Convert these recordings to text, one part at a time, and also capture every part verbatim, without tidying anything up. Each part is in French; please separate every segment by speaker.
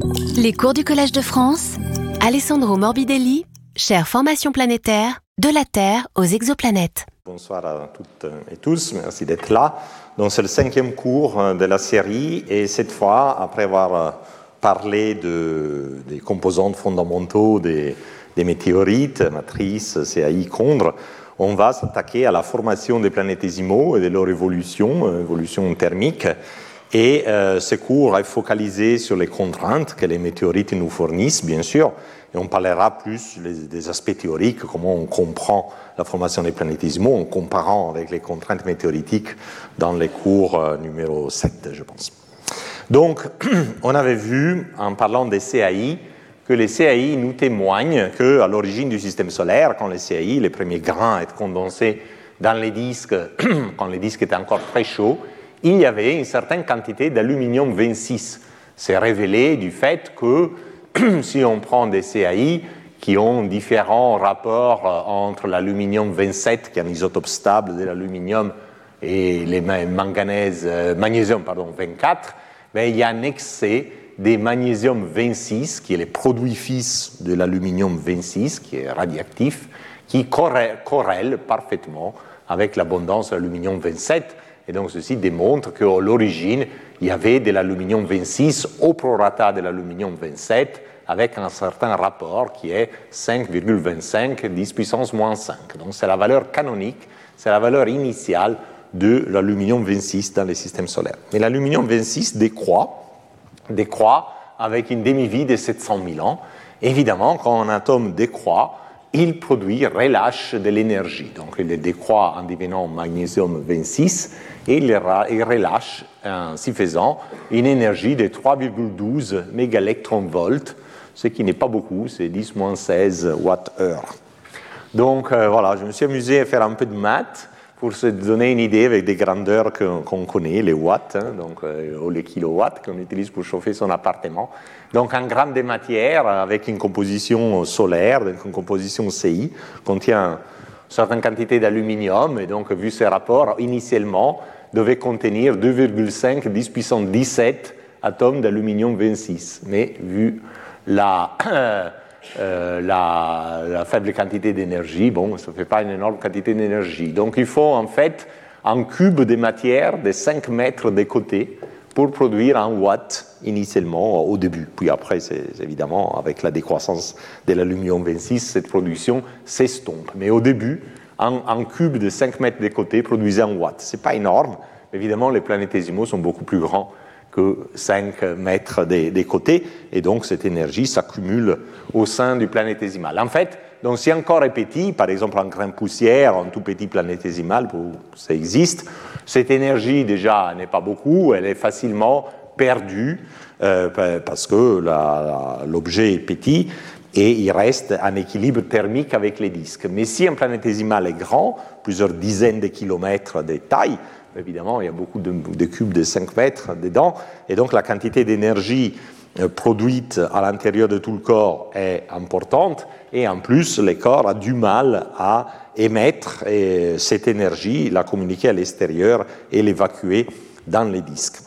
Speaker 1: Les cours du Collège de France, Alessandro Morbidelli, chaire Formation planétaire, de la Terre aux exoplanètes.
Speaker 2: Bonsoir à toutes et tous, merci d'être là. Donc c'est le cinquième cours de la série et cette fois, après avoir parlé de, des composants fondamentaux des, des météorites, matrices, C A I, Condre, on va s'attaquer à la formation des planétésimaux et de leur évolution, évolution thermique. Et euh, ce cours est focalisé sur les contraintes que les météorites nous fournissent, bien sûr, et on parlera plus les, des aspects théoriques, comment on comprend la formation des planétésimaux en comparant avec les contraintes météoritiques dans les cours euh, numéro sept, je pense. Donc, on avait vu, en parlant des C A I, que les C A I nous témoignent qu'à l'origine du système solaire, quand les C A I, les premiers grains étaient condensés dans les disques, quand les disques étaient encore très chauds, il y avait une certaine quantité d'aluminium vingt-six. C'est révélé du fait que si on prend des C A I qui ont différents rapports entre l'aluminium vingt-sept, qui est un isotope stable de l'aluminium, et les manganèse, magnésium pardon, vingt-quatre, ben, il y a un excès des magnésium vingt-six, qui est le produit fils de l'aluminium vingt-six, qui est radioactif, qui corrèle, corrèle parfaitement avec l'abondance de l'aluminium vingt-sept. Et donc, ceci démontre qu'à l'origine, il y avait de l'aluminium vingt-six au prorata de l'aluminium vingt-sept avec un certain rapport qui est cinq virgule vingt-cinq dix puissance moins cinq. Donc, c'est la valeur canonique, c'est la valeur initiale de l'aluminium vingt-six dans les systèmes solaires. Mais l'aluminium vingt-six décroît, décroît avec une demi-vie de sept cent mille ans. Évidemment, quand un atome décroît, il produit, relâche de l'énergie. Donc, il décroît en devenant magnésium vingt-six et il relâche, ainsi faisant, une énergie de trois virgule douze mégaélectronvolts, ce qui n'est pas beaucoup, c'est dix moins seize watts-heure. Donc, euh, voilà, je me suis amusé à faire un peu de maths pour se donner une idée avec des grandeurs que, qu'on connaît, les watts, hein, donc, euh, ou les kilowatts qu'on utilise pour chauffer son appartement. Donc, un gramme de matière avec une composition solaire, donc une composition C I, contient une certaine quantité d'aluminium, et donc, vu ces rapports, initialement, devait contenir deux virgule cinq dix puissance dix-sept atomes d'aluminium vingt-six. Mais, vu la... Euh, Euh, la, la faible quantité d'énergie, bon, ça ne fait pas une énorme quantité d'énergie. Donc, il faut en fait un cube de matière de cinq mètres de côté pour produire un watt initialement au début. Puis après, c'est évidemment, avec la décroissance de l'aluminium vingt-six, cette production s'estompe. Mais au début, un, un cube de cinq mètres de côté produisait un watt. Ce n'est pas énorme. Évidemment, les planétésimaux sont beaucoup plus grands que cinq mètres des, des côtés, et donc cette énergie s'accumule au sein du planétésimal. En fait, donc si un corps est petit, par exemple un grain de poussière, un tout petit planétésimal, ça existe, cette énergie déjà n'est pas beaucoup, elle est facilement perdue euh, parce que la, la, l'objet est petit et il reste un équilibre thermique avec les disques. Mais si un planétésimal est grand, plusieurs dizaines de kilomètres de taille, évidemment, il y a beaucoup de, de cubes de cinq mètres dedans, et donc la quantité d'énergie euh, produite à l'intérieur de tout le corps est importante, et en plus, le corps a du mal à émettre et cette énergie, la communiquer à l'extérieur et l'évacuer dans les disques.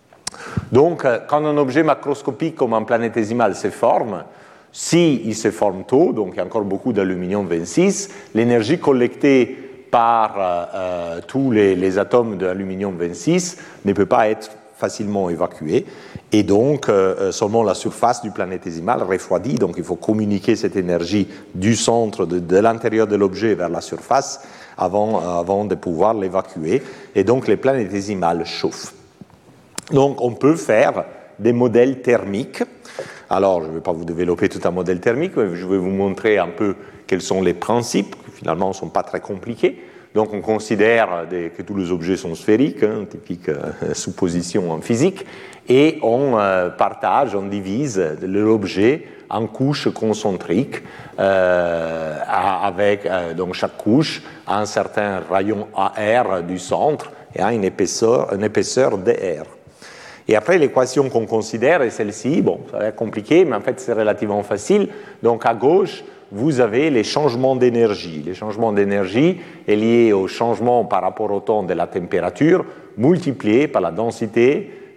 Speaker 2: Donc, quand un objet macroscopique comme un planétésimal se forme, s'il se forme tôt, donc il y a encore beaucoup d'aluminium vingt-six, l'énergie collectée par euh, tous les, les atomes d'aluminium vingt-six ne peut pas être facilement évacuée, et donc euh, seulement la surface du planétésimal refroidit, donc il faut communiquer cette énergie du centre, de, de l'intérieur de l'objet vers la surface avant, avant de pouvoir l'évacuer, et donc les planétésimales chauffent. Donc on peut faire des modèles thermiques. Alors je ne vais pas vous développer tout un modèle thermique, mais je vais vous montrer un peu quels sont les principes, qui finalement ne sont pas très compliqués. Donc on considère des, que tous les objets sont sphériques, hein, typique euh, supposition en physique, et on euh, partage, on divise l'objet en couches concentriques, euh, avec euh, donc chaque couche a un certain rayon A R du centre et a une épaisseur, une épaisseur D R. Et après, l'équation qu'on considère est celle-ci. Bon, ça va être compliqué, mais en fait, c'est relativement facile. Donc, à gauche, vous avez les changements d'énergie. Les changements d'énergie est lié au changement par rapport au temps de la température, multiplié par la densité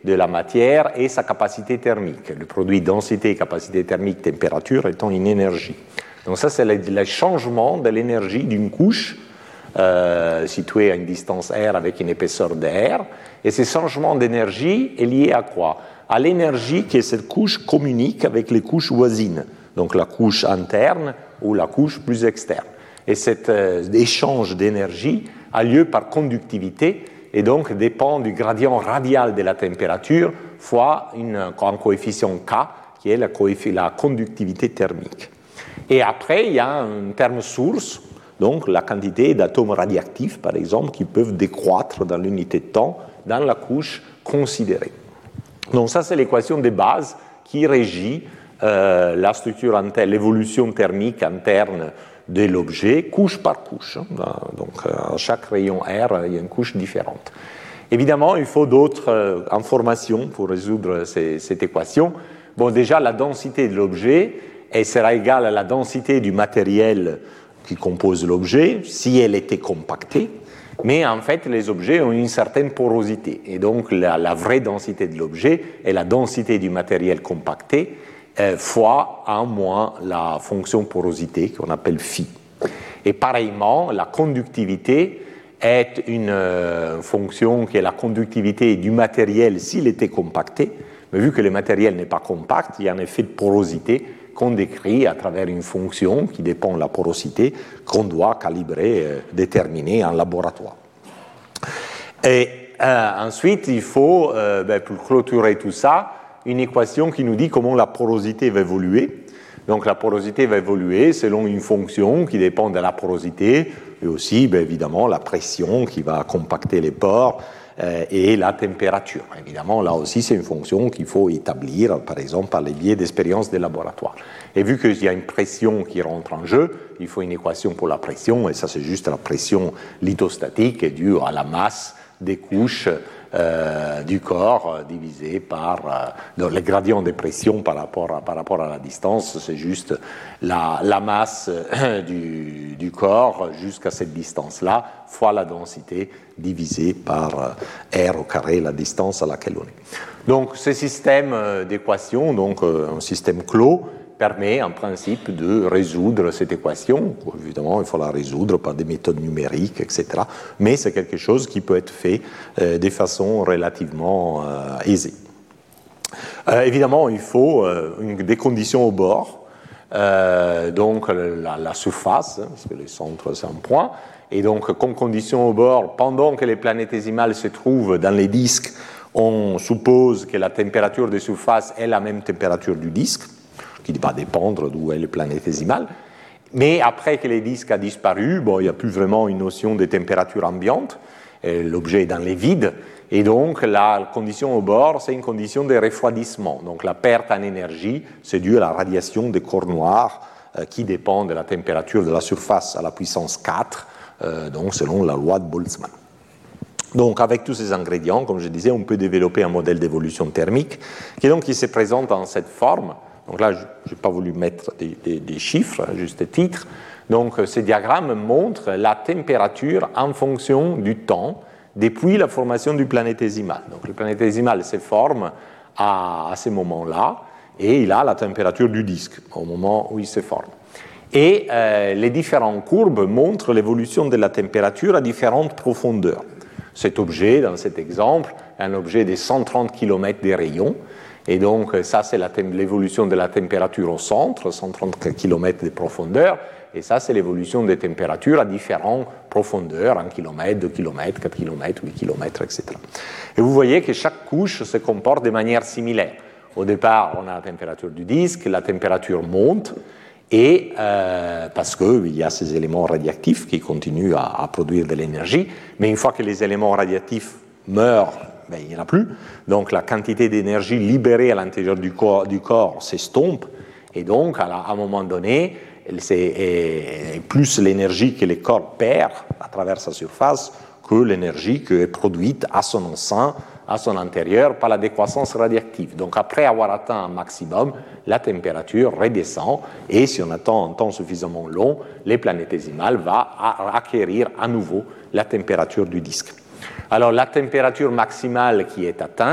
Speaker 2: de la matière et sa capacité thermique. Le produit densité, capacité thermique, température étant une énergie. Donc ça, c'est le, le changement de l'énergie d'une couche euh, située à une distance R avec une épaisseur de R. Et ce changement d'énergie est lié à quoi? À l'énergie que cette couche communique avec les couches voisines, donc la couche interne ou la couche plus externe. Et cet euh, échange d'énergie a lieu par conductivité et donc dépend du gradient radial de la température fois une, un coefficient K qui est la, la conductivité thermique. Et après, il y a un terme source, donc la quantité d'atomes radioactifs, par exemple, qui peuvent décroître dans l'unité de temps dans la couche considérée. Donc ça, c'est l'équation de base qui régit euh, la structure interne, l'évolution thermique interne de l'objet, couche par couche. Donc, à chaque rayon R, il y a une couche différente. Évidemment, il faut d'autres euh, informations pour résoudre ces, cette équation. Bon, déjà, la densité de l'objet elle sera égale à la densité du matériel qui compose l'objet si elle était compactée. Mais en fait, les objets ont une certaine porosité. Et donc, la, la vraie densité de l'objet est la densité du matériel compacté euh, fois un moins la fonction porosité qu'on appelle phi. Et pareillement, la conductivité est une euh, fonction qui est la conductivité du matériel s'il était compacté. Mais vu que le matériel n'est pas compact, il y a un effet de porosité qu'on décrit à travers une fonction qui dépend de la porosité qu'on doit calibrer, euh, déterminer en laboratoire. Et euh, ensuite, il faut, euh, ben, pour clôturer tout ça, une équation qui nous dit comment la porosité va évoluer. Donc la porosité va évoluer selon une fonction qui dépend de la porosité et aussi, ben, évidemment, la pression qui va compacter les pores euh, et la température. Évidemment, là aussi, c'est une fonction qu'il faut établir, par exemple, par les biais d'expériences de laboratoire. Et vu qu'il y a une pression qui rentre en jeu, il faut une équation pour la pression, et ça, c'est juste la pression lithostatique due à la masse des couches euh, du corps euh, divisé par euh, le gradient de pression par rapport à, par rapport à la distance, c'est juste la, la masse euh, du, du corps jusqu'à cette distance-là, fois la densité divisée par euh, R au carré, la distance à laquelle on est. Donc ce système euh, d'équations, donc euh, un système clos, permet en principe de résoudre cette équation. Évidemment, il faut la résoudre par des méthodes numériques, et cetera. Mais c'est quelque chose qui peut être fait euh, de façon relativement euh, aisée. Euh, évidemment, il faut euh, une, des conditions au bord, euh, donc la, la surface, hein, parce que le centre c'est un point, et donc comme condition au bord, pendant que les planétésimales se trouvent dans les disques, on suppose que la température de surface est la même température du disque, qui va dépendre d'où est le planétésimal. Mais après que les disques a disparu, bon, il n'y a plus vraiment une notion de température ambiante, l'objet est dans les vides, et donc la condition au bord, c'est une condition de refroidissement. Donc la perte en énergie, c'est dû à la radiation des corps noirs euh, qui dépend de la température de la surface à la puissance quatre, euh, donc selon la loi de Boltzmann. Donc, avec tous ces ingrédients, comme je disais, on peut développer un modèle d'évolution thermique qui, donc, qui se présente en cette forme. Donc là, je n'ai pas voulu mettre des, des, des chiffres, juste des titres. Donc, ce diagramme montre la température en fonction du temps depuis la formation du planétésimal. Donc, le planétésimal se forme à, à ce moment-là et il a la température du disque au moment où il se forme. Et euh, les différentes courbes montrent l'évolution de la température à différentes profondeurs. Cet objet, dans cet exemple, est un objet de cent trente kilomètres de rayon. Et donc, ça, c'est l'évolution de la température au centre, cent trente kilomètres de profondeur. Et ça, c'est l'évolution des températures à différentes profondeurs, un kilomètre, deux kilomètres, quatre kilomètres, huit kilomètres, et cetera. Et vous voyez que chaque couche se comporte de manière similaire. Au départ, on a la température du disque, la température monte, et euh, parce qu'il y a ces éléments radioactifs qui continuent à, à produire de l'énergie, mais une fois que les éléments radioactifs meurent, ben, il n'y en a plus. Donc la quantité d'énergie libérée à l'intérieur du corps, du corps s'estompe, et donc à, la, à un moment donné, c'est et, et plus l'énergie que le corps perd à travers sa surface que l'énergie qui est produite à son sein, à son intérieur par la décroissance radioactive. Donc après avoir atteint un maximum, la température redescend, et si on attend un temps suffisamment long, le planétésimal va acquérir à nouveau la température du disque. Alors la température maximale qui est atteinte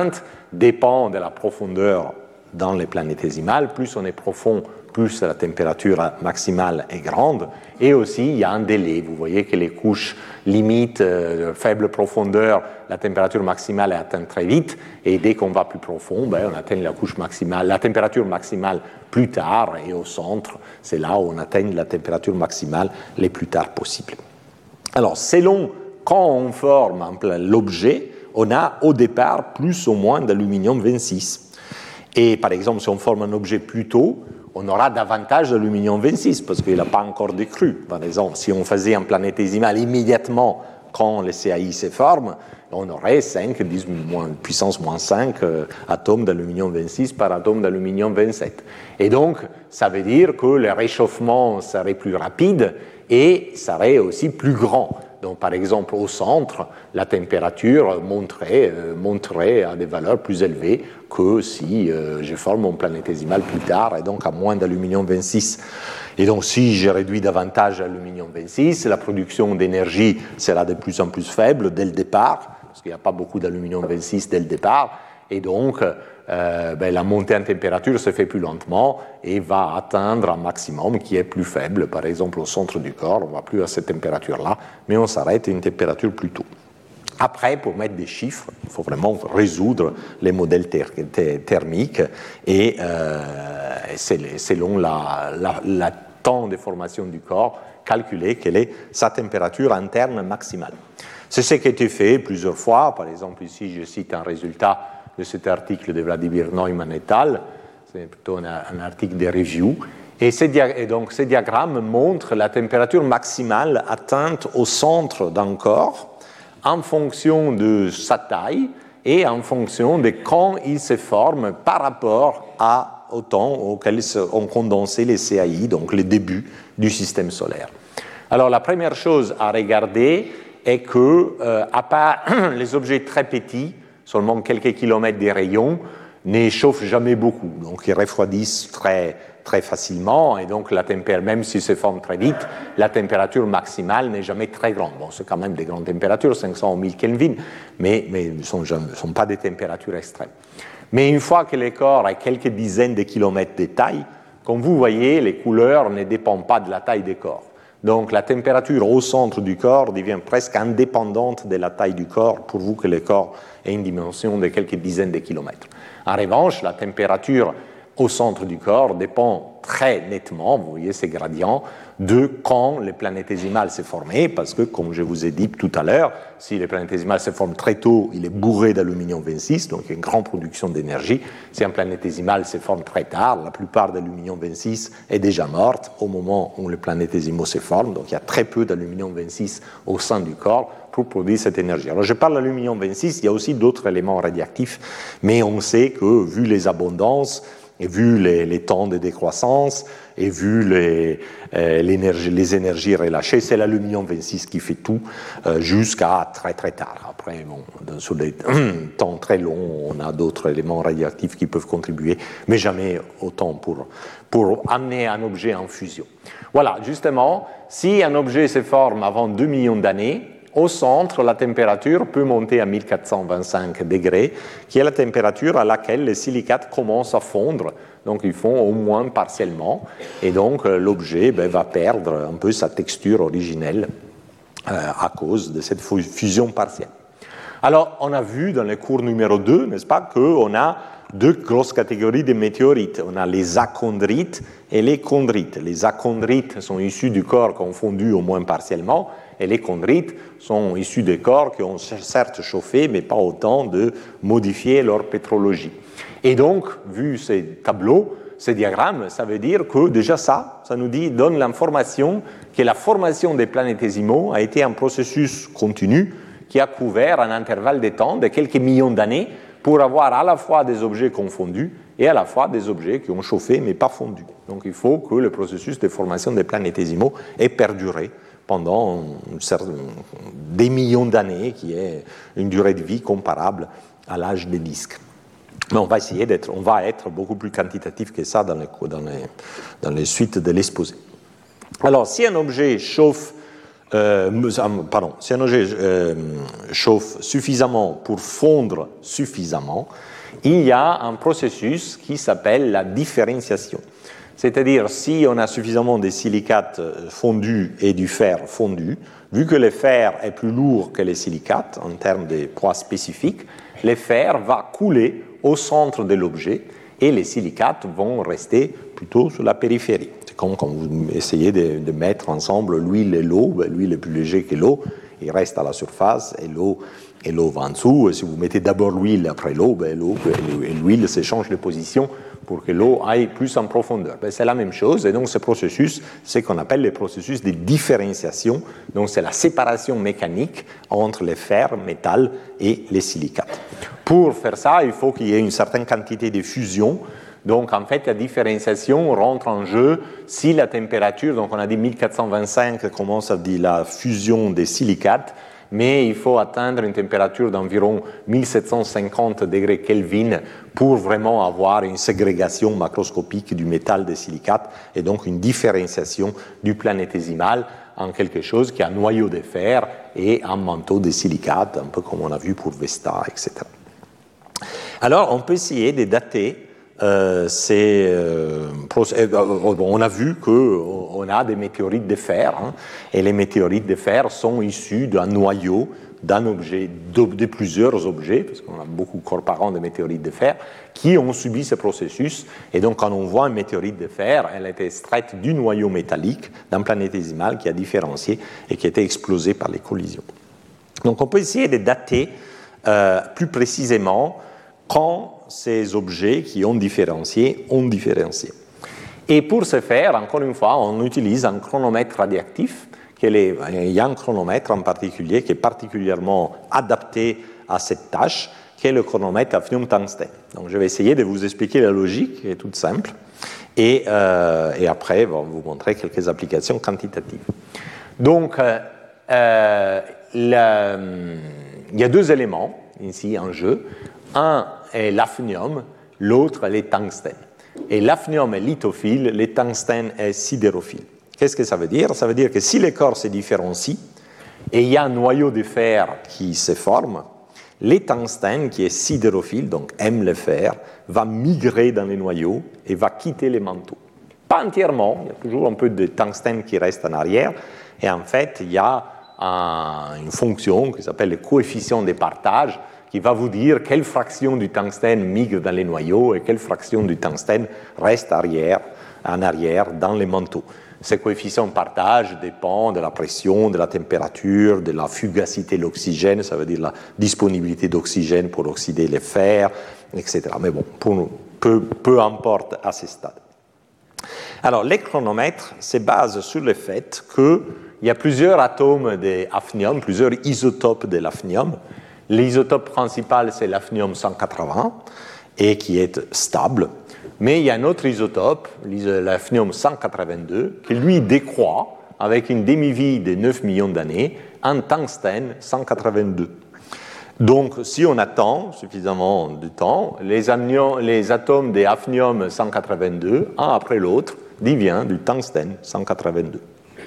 Speaker 2: dépend de la profondeur dans les planétésimales. Plus on est profond, plus la température maximale est grande. Et aussi, il y a un délai. Vous voyez que les couches limites, euh, faible profondeur, la température maximale est atteinte très vite. Et dès qu'on va plus profond, ben, on atteint la couche maximale, la température maximale plus tard. Et au centre, c'est là où on atteint la température maximale les plus tard possible. Alors, selon quand on forme l'objet, on a au départ plus ou moins d'aluminium vingt-six. Et par exemple, si on forme un objet plus tôt, on aura davantage d'aluminium vingt-six parce qu'il n'a pas encore décru. Par exemple, si on faisait un planétésimal immédiatement quand le C A I se forme, on aurait cinq, dix puissance moins cinq euh, atomes d'aluminium vingt-six par atome d'aluminium vingt-sept. Et donc, ça veut dire que le réchauffement serait plus rapide et serait aussi plus grand. Donc, par exemple, au centre, la température monterait, euh, monterait à des valeurs plus élevées que si euh, je forme mon planétésimal plus tard, et donc à moins d'aluminium vingt-six. Et donc, si je réduis davantage l'aluminium vingt-six, la production d'énergie sera de plus en plus faible dès le départ, parce qu'il n'y a pas beaucoup d'aluminium vingt-six dès le départ, et donc euh, ben, la montée en température se fait plus lentement et va atteindre un maximum qui est plus faible. Par exemple, au centre du corps, on ne va plus à cette température-là, mais on s'arrête à une température plus tôt. Après, pour mettre des chiffres, il faut vraiment résoudre les modèles ther- ther- thermiques et euh, c'est selon la, la, la temps de formation du corps, calculer quelle est sa température interne maximale. C'est ce qui a été fait plusieurs fois. Par exemple, ici, je cite un résultat de cet article de Vladimir Neumann et al. C'est plutôt un, un article de review. Et, ces dia- et donc, ces diagrammes montrent la température maximale atteinte au centre d'un corps en fonction de sa taille et en fonction de quand il se forme par rapport à, au temps auquel ont condensé les C A I, donc le début du système solaire. Alors, la première chose à regarder est que, euh, à part les objets très petits, seulement quelques kilomètres des rayons, ne chauffent jamais beaucoup. Donc, ils refroidissent très, très facilement, et donc, la température, même s'ils se forment très vite, la température maximale n'est jamais très grande. Bon, c'est quand même des grandes températures, cinq cents ou mille Kelvin, mais, mais ne sont, sont pas des températures extrêmes. Mais une fois que le corps a quelques dizaines de kilomètres de taille, comme vous voyez, les couleurs ne dépendent pas de la taille des corps. Donc, la température au centre du corps devient presque indépendante de la taille du corps, pourvu que le corps ait une dimension de quelques dizaines de kilomètres. En revanche, la température au centre du corps dépend très nettement, vous voyez ces gradients, de quand le planétésimal s'est formé, parce que, comme je vous ai dit tout à l'heure, si le planétésimal se forme très tôt, il est bourré d'aluminium vingt-six, donc il y a une grande production d'énergie. Si un planétésimal se forme très tard, la plupart d'aluminium vingt-six est déjà morte au moment où le planétésimal se forme, donc il y a très peu d'aluminium vingt-six au sein du corps pour produire cette énergie. Alors je parle d'aluminium vingt-six, il y a aussi d'autres éléments radioactifs, mais on sait que, vu les abondances, et vu les, les temps de décroissance, et vu les, euh, les énergies relâchées, c'est l'aluminium vingt-six qui fait tout euh, jusqu'à très très tard. Après, bon, sur des temps très longs, on a d'autres éléments radioactifs qui peuvent contribuer, mais jamais autant pour, pour amener un objet en fusion. Voilà, justement, si un objet se forme avant deux millions d'années, au centre, la température peut monter à mille quatre cent vingt-cinq degrés, qui est la température à laquelle les silicates commencent à fondre. Donc, ils font au moins partiellement. Et donc, l'objet ben, va perdre un peu sa texture originelle euh, à cause de cette fusion partielle. Alors, on a vu dans le cours numéro deux, n'est-ce pas, qu'on a deux grosses catégories de météorites. On a les achondrites et les chondrites. Les achondrites sont issus du corps qui ont fondu au moins partiellement, et les chondrites sont issus des corps qui ont certes chauffé, mais pas autant de modifier leur pétrologie. Et donc, vu ces tableaux, ces diagrammes, ça veut dire que déjà ça, ça nous dit, donne l'information que la formation des planétésimaux a été un processus continu qui a couvert un intervalle de temps de quelques millions d'années pour avoir à la fois des objets confondus et à la fois des objets qui ont chauffé mais pas fondu. Donc il faut que le processus de formation des planétésimaux ait perduré pendant des millions d'années, qui est une durée de vie comparable à l'âge des disques. Mais on va essayer d'être, on va être beaucoup plus quantitatif que ça dans les, dans les, dans les suites de l'exposé. Alors, si un objet chauffe, euh, pardon, si un objet euh, chauffe suffisamment pour fondre suffisamment, il y a un processus qui s'appelle la différenciation. C'est-à-dire, si on a suffisamment de silicates fondus et du fer fondu, vu que le fer est plus lourd que les silicates en termes de poids spécifiques, le fer va couler au centre de l'objet et les silicates vont rester plutôt sur la périphérie. C'est comme quand vous essayez de, de mettre ensemble l'huile et l'eau, ben, l'huile est plus léger que l'eau, il reste à la surface et l'eau, et l'eau va en dessous. Et si vous mettez d'abord l'huile après l'eau, ben, l'eau et l'huile s'échangent de position pour que l'eau aille plus en profondeur. Ben, c'est la même chose, et donc ce processus, c'est ce qu'on appelle le processus de différenciation. Donc c'est la séparation mécanique entre les fers, métal et les silicates. Pour faire ça, il faut qu'il y ait une certaine quantité de fusion. Donc en fait, la différenciation rentre en jeu si la température, donc on a dit mille quatre cent vingt-cinq commence à dire la fusion des silicates, mais il faut atteindre une température d'environ mille sept cent cinquante degrés Kelvin pour vraiment avoir une ségrégation macroscopique du métal des silicates et donc une différenciation du planétésimal en quelque chose qui a un noyau de fer et un manteau de silicates, un peu comme on a vu pour Vesta, et cetera. Alors, on peut essayer de dater euh, ces... Euh, on a vu qu'on a des météorites de fer, hein, et les météorites de fer sont issus d'un noyau, d'un objet, de, de plusieurs objets, parce qu'on a beaucoup corps parents de météorites de fer, qui ont subi ce processus. Et donc, quand on voit une météorite de fer, elle a été extraite du noyau métallique d'un planétésimal qui a différencié et qui a été explosé par les collisions. Donc, on peut essayer de dater euh, plus précisément quand ces objets qui ont différencié ont différencié. Et pour ce faire, encore une fois, on utilise un chronomètre radioactif. Il y a un chronomètre en particulier qui est particulièrement adapté à cette tâche, qui est le chronomètre hafnium-tungstène. Donc je vais essayer de vous expliquer la logique, qui est toute simple, et, euh, et après, je vais vous montrer quelques applications quantitatives. Donc, euh, euh, la, il y a deux éléments ici en jeu. Un est l'hafnium, l'autre est le tungstène. Et l'hafnium est lithophile, le tungstène est sidérophile. Qu'est-ce que ça veut dire? Ça veut dire que si les corps se différencient et il y a un noyau de fer qui se forme, le tungstène, qui est sidérophile, donc aime le fer, va migrer dans les noyaux et va quitter les manteaux. Pas entièrement, il y a toujours un peu de tungstène qui reste en arrière, et en fait, il y a un, une fonction qui s'appelle le coefficient de partage, qui va vous dire quelle fraction du tungstène migre dans les noyaux et quelle fraction du tungstène reste arrière, en arrière dans les manteaux. Ce coefficient de partage dépend de la pression, de la température, de la fugacité de l'oxygène, ça veut dire la disponibilité d'oxygène pour oxyder les fers, et cetera. Mais bon, pour, peu, peu importe à ce stade. Alors, les chronomètres se basent sur le fait qu'il y a plusieurs atomes de hafnium, plusieurs isotopes de l'hafnium. L'isotope principal, c'est l'hafnium cent quatre-vingts, et qui est stable. Mais il y a un autre isotope, l'hafnium cent quatre-vingt-deux, qui lui décroît avec une demi-vie de neuf millions d'années en tungstène cent quatre-vingt-deux. Donc, si on attend suffisamment de temps, les, anions, les atomes de hafnium cent quatre-vingt-deux, un après l'autre, deviennent du tungstène cent quatre-vingt-deux.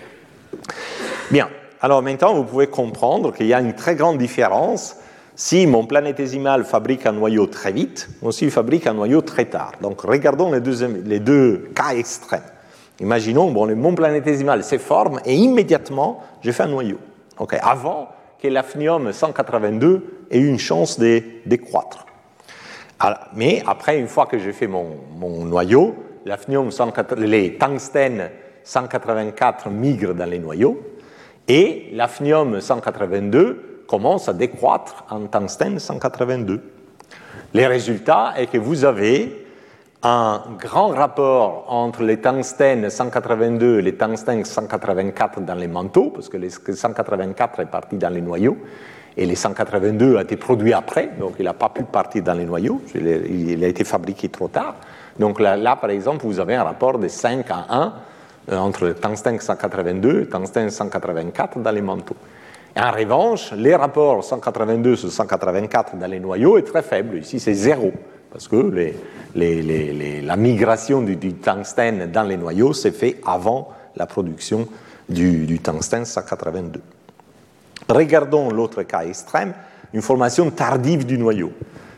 Speaker 2: Bien, alors maintenant, vous pouvez comprendre qu'il y a une très grande différence. Si mon planétésimal fabrique un noyau très vite, ou s'il fabrique un noyau très tard. Donc, regardons les deux, les deux cas extrêmes. Imaginons, bon, mon planétésimal se forme et immédiatement, je fais un noyau. Okay. Avant que l'hafnium cent quatre-vingt-deux ait une chance de décroître. Alors, mais après, une fois que j'ai fait mon, mon noyau, l'hafnium les tungstènes cent quatre-vingt-quatre migrent dans les noyaux et l'hafnium cent quatre-vingt-deux commence à décroître en tungstène cent quatre-vingt-deux. Le résultat est que vous avez un grand rapport entre les tungstènes cent quatre-vingt-deux et les tungstènes cent quatre-vingt-quatre dans les manteaux, parce que les cent quatre-vingt-quatre est parti dans les noyaux, et les cent quatre-vingt-deux a été produit après, donc il n'a pas pu partir dans les noyaux, il a été fabriqué trop tard. Donc là, là par exemple, vous avez un rapport de cinq à un entre le tungstène cent quatre-vingt-deux et le tungstène cent quatre-vingt-quatre dans les manteaux. En revanche, les rapports cent quatre-vingt-deux sur cent quatre-vingt-quatre dans les noyaux est très faible. Ici, c'est zéro, parce que les, les, les, les, la migration du, du tungstène dans les noyaux s'est faite avant la production du, du tungstène cent quatre-vingt-deux. Regardons l'autre cas extrême, une formation tardive du noyau.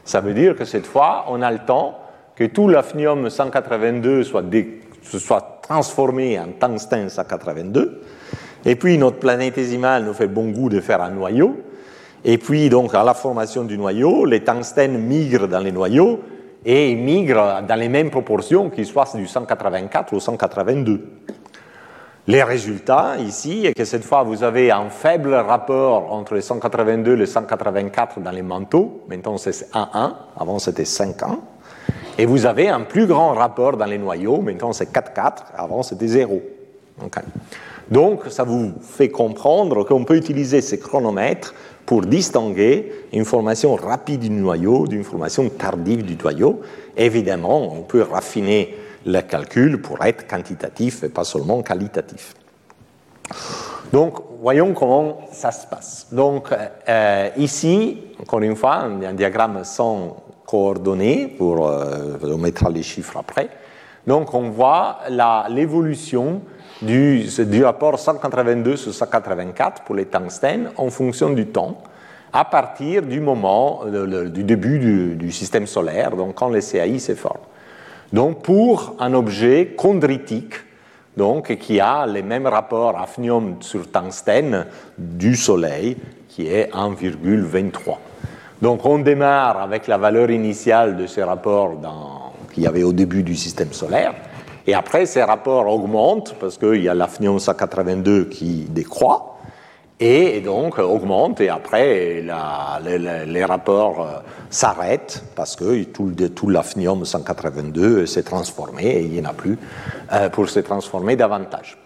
Speaker 2: Ça veut dire que cette fois, on a le temps que tout l'hafnium cent quatre-vingt-deux soit, dé, soit transformé en tungstène cent quatre-vingt-deux, et puis notre planétésimale nous fait bon goût de faire un noyau, et puis donc à la formation du noyau, les tungstènes migrent dans les noyaux, et ils migrent dans les mêmes proportions qu'ils soient du cent quatre-vingt-quatre au cent quatre-vingt-deux. Les résultats ici, est que cette fois vous avez un faible rapport entre les cent quatre-vingt-deux et les cent quatre-vingt-quatre dans les manteaux, maintenant c'est un à un, avant c'était cinq à un, et vous avez un plus grand rapport dans les noyaux, maintenant c'est quatre à quatre, avant c'était zéro. Okay. Donc ça vous fait comprendre qu'on peut utiliser ces chronomètres pour distinguer une formation rapide du noyau d'une formation tardive du noyau. Évidemment, on peut raffiner le calcul pour être quantitatif et pas seulement qualitatif. Donc, voyons comment ça se passe. Donc, euh, ici, encore une fois, un diagramme sans coordonnées, pour, euh, on mettra les chiffres après. Donc, on voit la, l'évolution du, du rapport cent quatre-vingt-deux sur cent quatre-vingt-quatre pour les tungstènes en fonction du temps, à partir du moment, le, le, du début du, du système solaire, donc quand les C A I se forment. Donc, pour un objet chondritique, donc, qui a les mêmes rapports hafnium sur tungstène du Soleil, qui est un virgule vingt-trois. Donc, on démarre avec la valeur initiale de ces rapports dans, qu'il y avait au début du système solaire, et après, ces rapports augmentent, parce qu'il y a l'hafnium cent quatre-vingt-deux qui décroît, et donc augmente, et après la, les, les rapports euh, s'arrêtent parce que tout, tout l'hafnium cent quatre-vingt-deux s'est transformé et il n'y en a plus euh, pour se transformer davantage.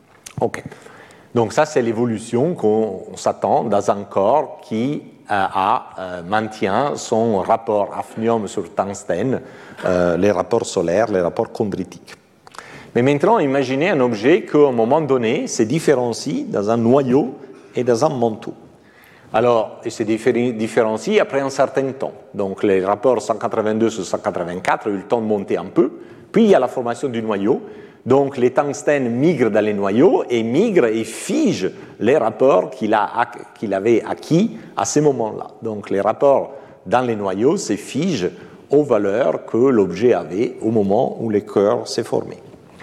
Speaker 2: Ok. Donc ça c'est l'évolution qu'on s'attend dans un corps qui euh, a, euh, maintient son rapport hafnium sur tungstène, euh, les rapports solaires, les rapports chondritiques. Mais maintenant imaginez un objet qu'à un moment donné se différencie dans un noyau et dans un manteau. Alors, il se différencie après un certain temps. Donc, les rapports cent quatre-vingt-deux sur cent quatre-vingt-quatre ont eu le temps de monter un peu. Puis, il y a la formation du noyau. Donc, les tungstènes migrent dans les noyaux et migrent et figent les rapports qu'il, a, qu'il avait acquis à ce moment-là. Donc, les rapports dans les noyaux se figent aux valeurs que l'objet avait au moment où le cœur s'est formé.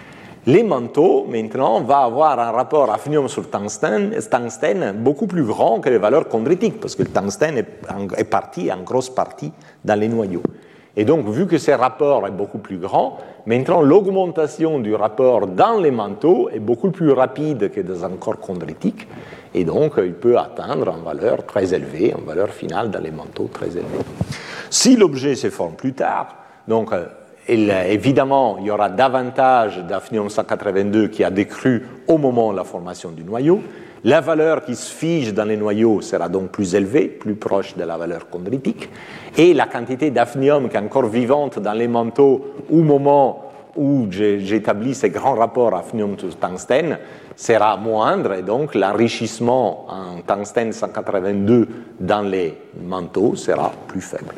Speaker 2: Les manteaux, maintenant, vont avoir un rapport hafnium sur tungstène, tungstène beaucoup plus grand que les valeurs chondritiques, parce que le tungstène est, est parti en grosse partie dans les noyaux. Et donc, vu que ce rapport est beaucoup plus grand, maintenant, l'augmentation du rapport dans les manteaux est beaucoup plus rapide que dans un corps chondritique, et donc, il peut atteindre une valeur très élevée, une valeur finale dans les manteaux très élevée. Si l'objet se forme plus tard, donc, Et, évidemment, il y aura davantage d'hafnium cent quatre-vingt-deux qui a décru au moment de la formation du noyau. La valeur qui se fige dans les noyaux sera donc plus élevée, plus proche de la valeur chondritique. Et la quantité d'hafnium qui est encore vivante dans les manteaux au moment où j'établis ces grands rapports hafnium-tungstène sera moindre. Et donc, l'enrichissement en tungstène cent quatre-vingt-deux dans les manteaux sera plus faible.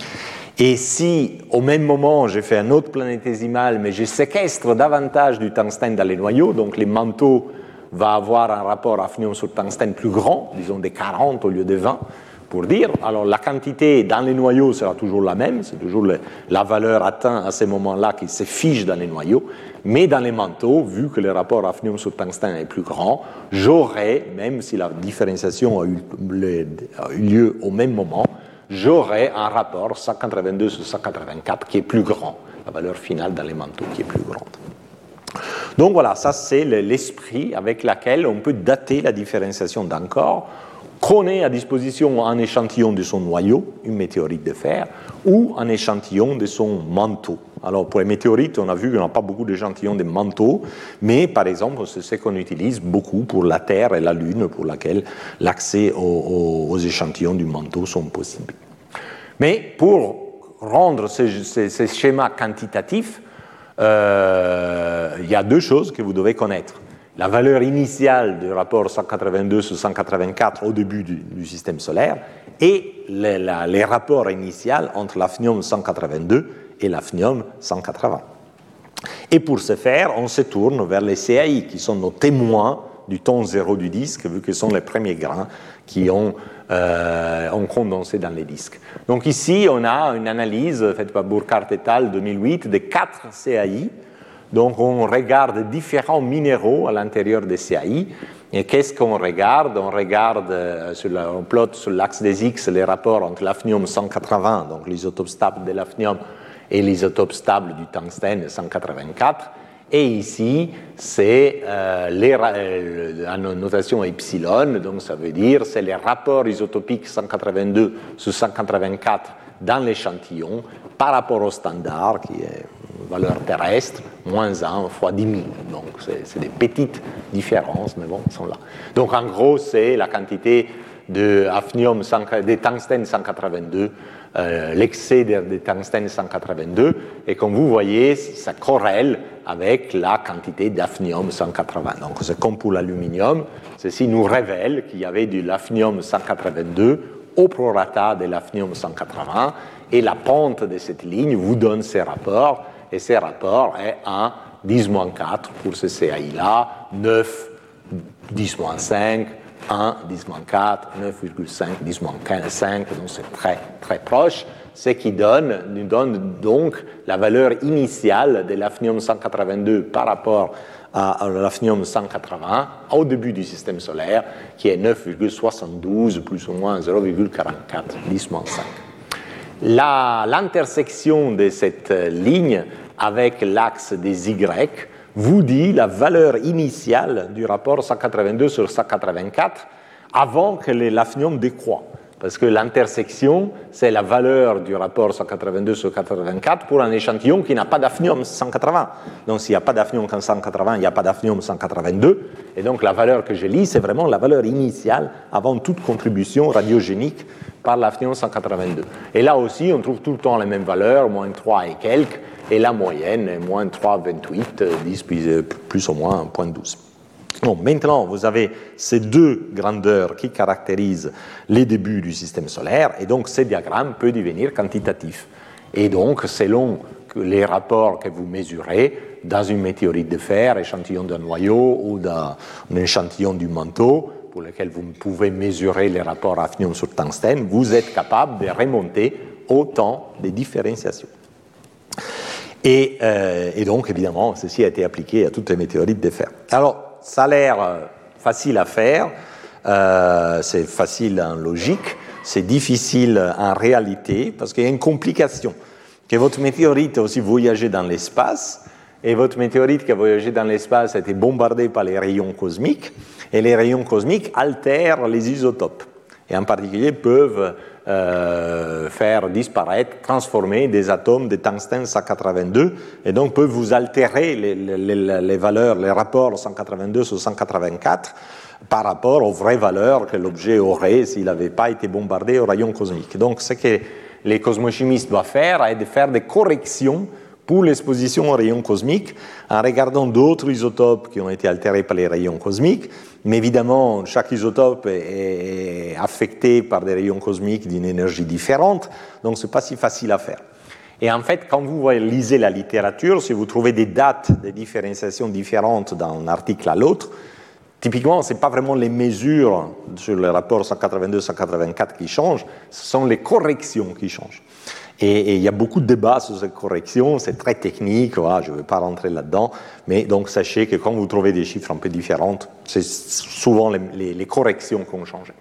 Speaker 2: Et si, au même moment, je fais un autre planétésimal, mais je séquestre davantage du tungstène dans les noyaux, donc les manteaux vont avoir un rapport hafnium sur tungstène plus grand, disons des quarante au lieu de vingt, pour dire. Alors, la quantité dans les noyaux sera toujours la même, c'est toujours le, la valeur atteinte à ce moment-là qui se fige dans les noyaux, mais dans les manteaux, vu que le rapport hafnium sur tungstène est plus grand, j'aurai, même si la différenciation a eu, a eu lieu au même moment, j'aurai un rapport cent quatre-vingt-deux sur cent quatre-vingt-quatre qui est plus grand, la valeur finale dans les manteaux qui est plus grande. Donc voilà, ça c'est l'esprit avec lequel on peut dater la différenciation d'un corps, qu'on ait à disposition un échantillon de son noyau, une météorite de fer, ou un échantillon de son manteau. Alors pour les météorites, on a vu qu'on n'a pas beaucoup d'échantillons de manteaux, mais par exemple, c'est ce qu'on utilise beaucoup pour la Terre et la Lune, pour laquelle l'accès aux, aux, aux échantillons du manteau sont possibles. Mais pour rendre ces, ces, ces schémas quantitatifs, euh, il y a deux choses que vous devez connaître. La valeur initiale du rapport cent quatre-vingt-deux sur cent quatre-vingt-quatre au début du, du système solaire et les, la, les rapports initiaux entre l'hafnium cent quatre-vingt-deux et l'hafnium cent quatre-vingts. Et pour ce faire, on se tourne vers les C A I, qui sont nos témoins du temps zéro du disque, vu que ce sont les premiers grains qui ont euh, ont condensé dans les disques. Donc ici, on a une analyse faite par Burkhardt et al. deux mille huit de quatre C A I. Donc on regarde différents minéraux à l'intérieur des C A I. Et qu'est-ce qu'on regarde? On regarde, euh, sur la, on plotte sur l'axe des X les rapports entre l'hafnium cent quatre-vingts, donc l'isotope stable de l'hafnium, et l'isotope stable du tungstène cent quatre-vingt-quatre. Et ici, c'est euh, les, euh, la notation epsilon, donc ça veut dire c'est les rapports isotopiques cent quatre-vingt-deux sur cent quatre-vingt-quatre dans l'échantillon par rapport au standard, qui est valeur terrestre, moins un fois dix mille. Donc, c'est, c'est des petites différences, mais bon, elles sont là. Donc, en gros, c'est la quantité de hafnium, de tungstène cent quatre-vingt-deux, euh, l'excès de, de tungstène cent quatre-vingt-deux, et comme vous voyez, ça corrèle avec la quantité d'hafnium cent quatre-vingts. Donc, c'est comme pour l'aluminium. Ceci nous révèle qu'il y avait de l'hafnium cent quatre-vingt-deux au prorata de l'hafnium cent quatre-vingts, et la pente de cette ligne vous donne ces rapports. Et ces rapports est un dix moins quatre pour ce C A I-là, neuf, dix moins cinq, un, dix moins quatre, neuf virgule cinq, dix moins cinq, donc c'est très, très proche, ce qui donne, nous donne donc la valeur initiale de l'hafnium cent quatre-vingt-deux par rapport à, à l'hafnium cent quatre-vingts au début du système solaire, qui est neuf virgule soixante-douze plus ou moins zéro virgule quarante-quatre, dix moins cinq. La, l'intersection de cette ligne avec l'axe des Y vous dit la valeur initiale du rapport cent quatre-vingt-deux sur cent quatre-vingt-quatre avant que l'hafnium décroît. Parce que l'intersection, c'est la valeur du rapport cent quatre-vingt-deux sur cent quatre-vingt-quatre pour un échantillon qui n'a pas d'hafnium cent quatre-vingts. Donc, s'il n'y a pas d'hafnium cent quatre-vingts, il n'y a pas d'hafnium cent quatre-vingt-deux. Et donc, la valeur que je lis, c'est vraiment la valeur initiale avant toute contribution radiogénique par l'hafnium cent quatre-vingt-deux. Et là aussi, on trouve tout le temps les mêmes valeurs, moins trois et quelques, et la moyenne est moins trois virgule vingt-huit, dix plus, plus ou moins un virgule douze. Bon, maintenant, vous avez ces deux grandeurs qui caractérisent les débuts du système solaire, et donc ce diagramme peut devenir quantitatif. Et donc, selon les rapports que vous mesurez dans une météorite de fer, échantillon d'un noyau ou d'un échantillon du manteau, pour lequel vous pouvez mesurer les rapports hafnium sur tungstène, vous êtes capable de remonter au temps des différenciations. Et, euh, et donc, évidemment, ceci a été appliqué à toutes les météorites de fer. Alors, ça a l'air facile à faire, euh, c'est facile en logique, c'est difficile en réalité, parce qu'il y a une complication. Que votre météorite a aussi voyagé dans l'espace, et votre météorite qui a voyagé dans l'espace a été bombardée par les rayons cosmiques, et les rayons cosmiques altèrent les isotopes, et en particulier peuvent euh, faire disparaître, transformer des atomes de tungstène cent quatre-vingt-deux, et donc peuvent vous altérer les, les, les valeurs, les rapports cent quatre-vingt-deux sur cent quatre-vingt-quatre par rapport aux vraies valeurs que l'objet aurait s'il n'avait pas été bombardé aux rayons cosmiques. Donc ce que les cosmochimistes doivent faire est de faire des corrections pour l'exposition aux rayons cosmiques, en regardant d'autres isotopes qui ont été altérés par les rayons cosmiques. Mais évidemment, chaque isotope est affecté par des rayons cosmiques d'une énergie différente, donc ce n'est pas si facile à faire. Et en fait, quand vous lisez la littérature, si vous trouvez des dates de différenciation différentes d'un article à l'autre, typiquement, ce n'est pas vraiment les mesures sur le rapport cent quatre-vingt-deux cent quatre-vingt-quatre qui changent, ce sont les corrections qui changent. Et il y a beaucoup de débats sur ces corrections, c'est très technique, voilà, je ne vais pas rentrer là-dedans, mais donc sachez que quand vous trouvez des chiffres un peu différents, c'est souvent les, les, les corrections qui ont changé.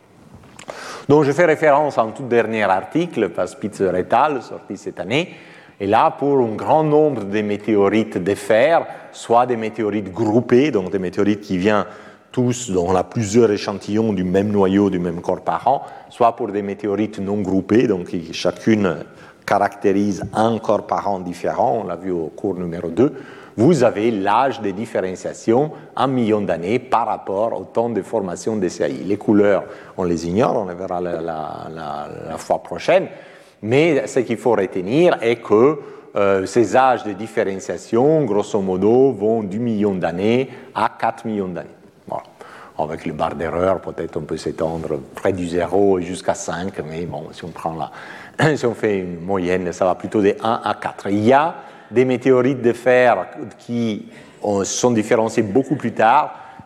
Speaker 2: Donc je fais référence à un tout dernier article par Spitzer et al., sorti cette année, et là pour un grand nombre de météorites de fer, soit des météorites groupées, donc des météorites qui viennent tous, dont on a plusieurs échantillons du même noyau, du même corps parent, soit pour des météorites non groupées, donc qui chacune caractérise un corps parent différent, on l'a vu au cours numéro deux, vous avez l'âge de différenciation en millions d'années par rapport au temps de formation des C A I. Les couleurs, on les ignore, on les verra la, la, la, la fois prochaine, mais ce qu'il faut retenir est que euh, ces âges de différenciation, grosso modo, vont du million d'années à quatre millions d'années. Voilà. Avec les barres d'erreur, peut-être on peut s'étendre près du zéro jusqu'à cinq, mais bon, si on prend la si on fait une moyenne, ça va plutôt de un à quatre. Il y a des météorites de fer qui se sont différenciées beaucoup plus tard,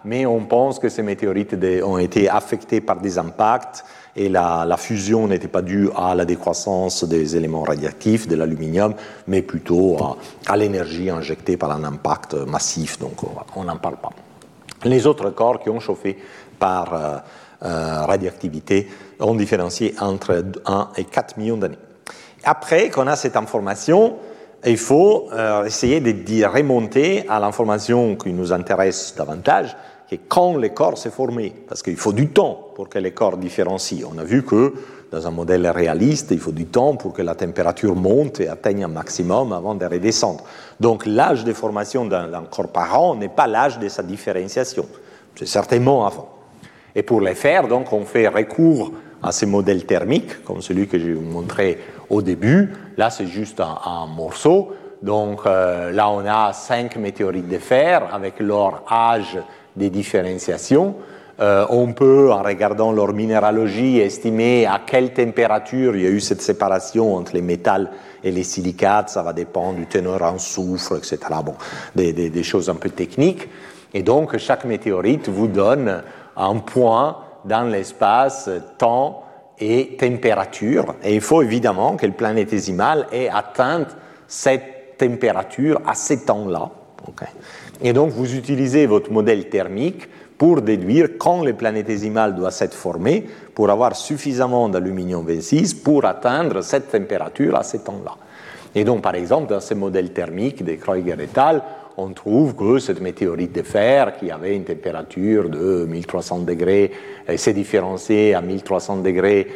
Speaker 2: mais on pense que ces météorites ont été affectés par des impacts et la, la fusion n'était pas due à la décroissance des éléments radioactifs, de l'aluminium, mais plutôt à, à l'énergie injectée par un impact massif, donc on n'en parle pas. Les autres corps qui ont chauffé par euh, euh, radioactivité ont différencié entre un et quatre millions d'années. Après qu'on a cette information, il faut euh, essayer de, de remonter à l'information qui nous intéresse davantage, qui est quand les corps s'est formé, parce qu'il faut du temps pour que les corps différencient. On a vu que dans un modèle réaliste, il faut du temps pour que la température monte et atteigne un maximum avant de redescendre. Donc l'âge de formation d'un, d'un corps parent n'est pas l'âge de sa différenciation, c'est certainement avant. Et pour les faire, donc, on fait recours à ces modèles thermiques, comme celui que j'ai montré au début. Là, c'est juste un, un morceau. Donc euh, là, on a cinq météorites de fer avec leur âge de différenciation. Euh, on peut, en regardant leur minéralogie, estimer à quelle température il y a eu cette séparation entre les métals et les silicates. Ça va dépendre du teneur en soufre, et cetera. Bon, des, des, des choses un peu techniques. Et donc, chaque météorite vous donne un point dans l'espace, temps et température. Et il faut évidemment que le planétésimal ait atteint cette température à ces temps-là. Okay. Et donc, vous utilisez votre modèle thermique pour déduire quand le planétésimal doit s'être formé pour avoir suffisamment d'aluminium vingt-six pour atteindre cette température à ces temps-là. Et donc, par exemple, dans ce modèle thermique de Kreuger et al., on trouve que cette météorite de fer, qui avait une température de mille trois cents degrés, s'est différenciée à mille trois cents degrés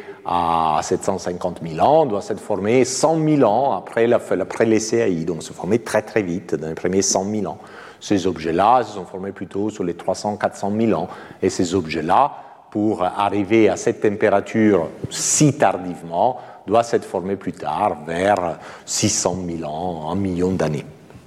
Speaker 2: à sept cent cinquante mille ans, doit s'être formée cent mille ans après, la, après les C A I, donc se former très très vite, dans les premiers cent mille ans. Ces objets-là se sont formés plutôt sur les trois cents à quatre cent mille ans, et ces objets-là, pour arriver à cette température si tardivement, doivent s'être formés plus tard, vers six cent mille ans, un million d'années.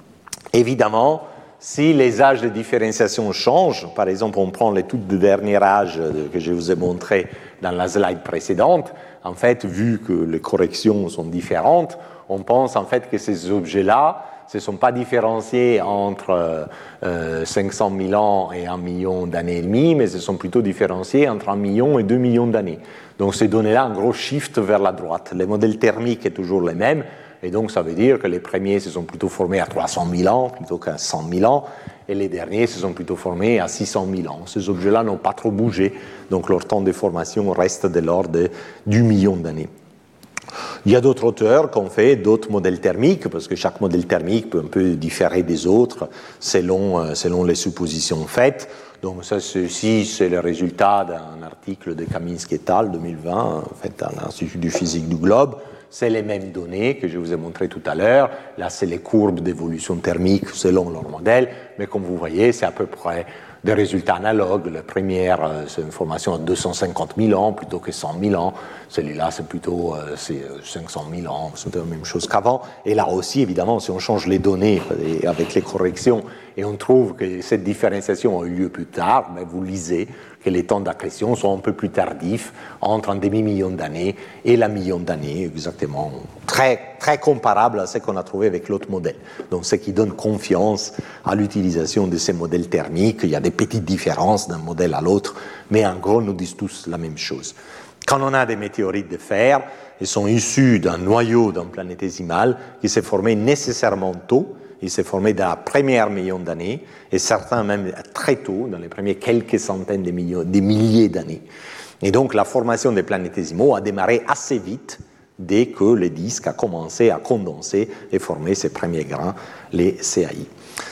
Speaker 2: Évidemment, si les âges de différenciation changent, par exemple, on prend les tout derniers âges que je vous ai montrés dans la slide précédente, en fait, vu que les corrections sont différentes, on pense en fait que ces objets-là ne se sont pas différenciés entre euh, cinq cent mille ans et un million d'années et demie, mais se sont plutôt différenciés entre un million et deux millions d'années. Donc ces données-là, un gros shift vers la droite. Les modèles thermiques sont toujours les mêmes, et donc ça veut dire que les premiers se sont plutôt formés à trois cent mille ans plutôt qu'à cent mille ans, et les derniers se sont plutôt formés à six cent mille ans. Ces objets-là n'ont pas trop bougé, donc leur temps de formation reste de l'ordre du million d'années. Il y a d'autres auteurs qui ont fait d'autres modèles thermiques, parce que chaque modèle thermique peut un peu différer des autres selon, selon les suppositions faites. Donc ça, ceci, c'est le résultat d'un article de Kaminski et al. deux mille vingt, fait à l'Institut de physique du globe. C'est les mêmes données que je vous ai montrées tout à l'heure. Là, c'est les courbes d'évolution thermique selon leur modèle, mais comme vous voyez, c'est à peu près des résultats analogues. La première, c'est une formation à deux cent cinquante mille ans plutôt que cent mille ans. Celui-là, c'est plutôt c'est cinq cent mille ans, c'est la même chose qu'avant. Et là aussi, évidemment, si on change les données avec les corrections et on trouve que cette différenciation a eu lieu plus tard, ben vous lisez que les temps d'accrétion sont un peu plus tardifs, entre un demi-million d'années et la million d'années, exactement, très, très comparable à ce qu'on a trouvé avec l'autre modèle. Donc, ce qui donne confiance à l'utilisation de ces modèles thermiques. Il y a des petites différences d'un modèle à l'autre, mais en gros, nous disent tous la même chose. Quand on a des météorites de fer, ils sont issus d'un noyau d'un planétésimal qui s'est formé nécessairement tôt. Il s'est formé dans la première million d'années, et certains même très tôt, dans les premiers quelques centaines de millions, des milliers d'années. Et donc la formation des planétésimaux a démarré assez vite, dès que le disque a commencé à condenser et former ses premiers grains, les C A I.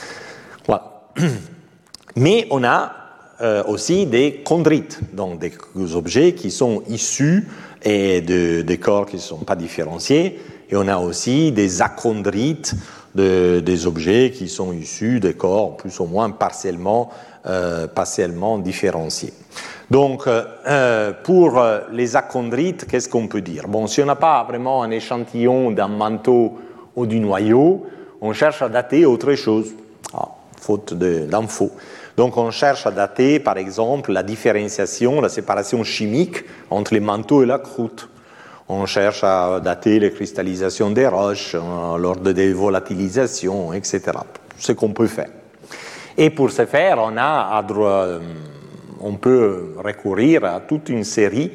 Speaker 2: Voilà. Mais on a euh, aussi des chondrites, donc des objets qui sont issus et de, de corps qui ne sont pas différenciés, et on a aussi des achondrites, De, des objets qui sont issus des corps plus ou moins partiellement, euh, partiellement différenciés. Donc, euh, pour les achondrites, qu'est-ce qu'on peut dire? Bon, si on n'a pas vraiment un échantillon d'un manteau ou du noyau, on cherche à dater autre chose, ah, faute d'infos. Donc, on cherche à dater, par exemple, la différenciation, la séparation chimique entre les manteaux et la croûte. On cherche à dater les cristallisations des roches, euh, l'ordre des volatilisations, et cetera. Ce qu'on peut faire. Et pour ce faire, on, a, on peut recourir à toute une série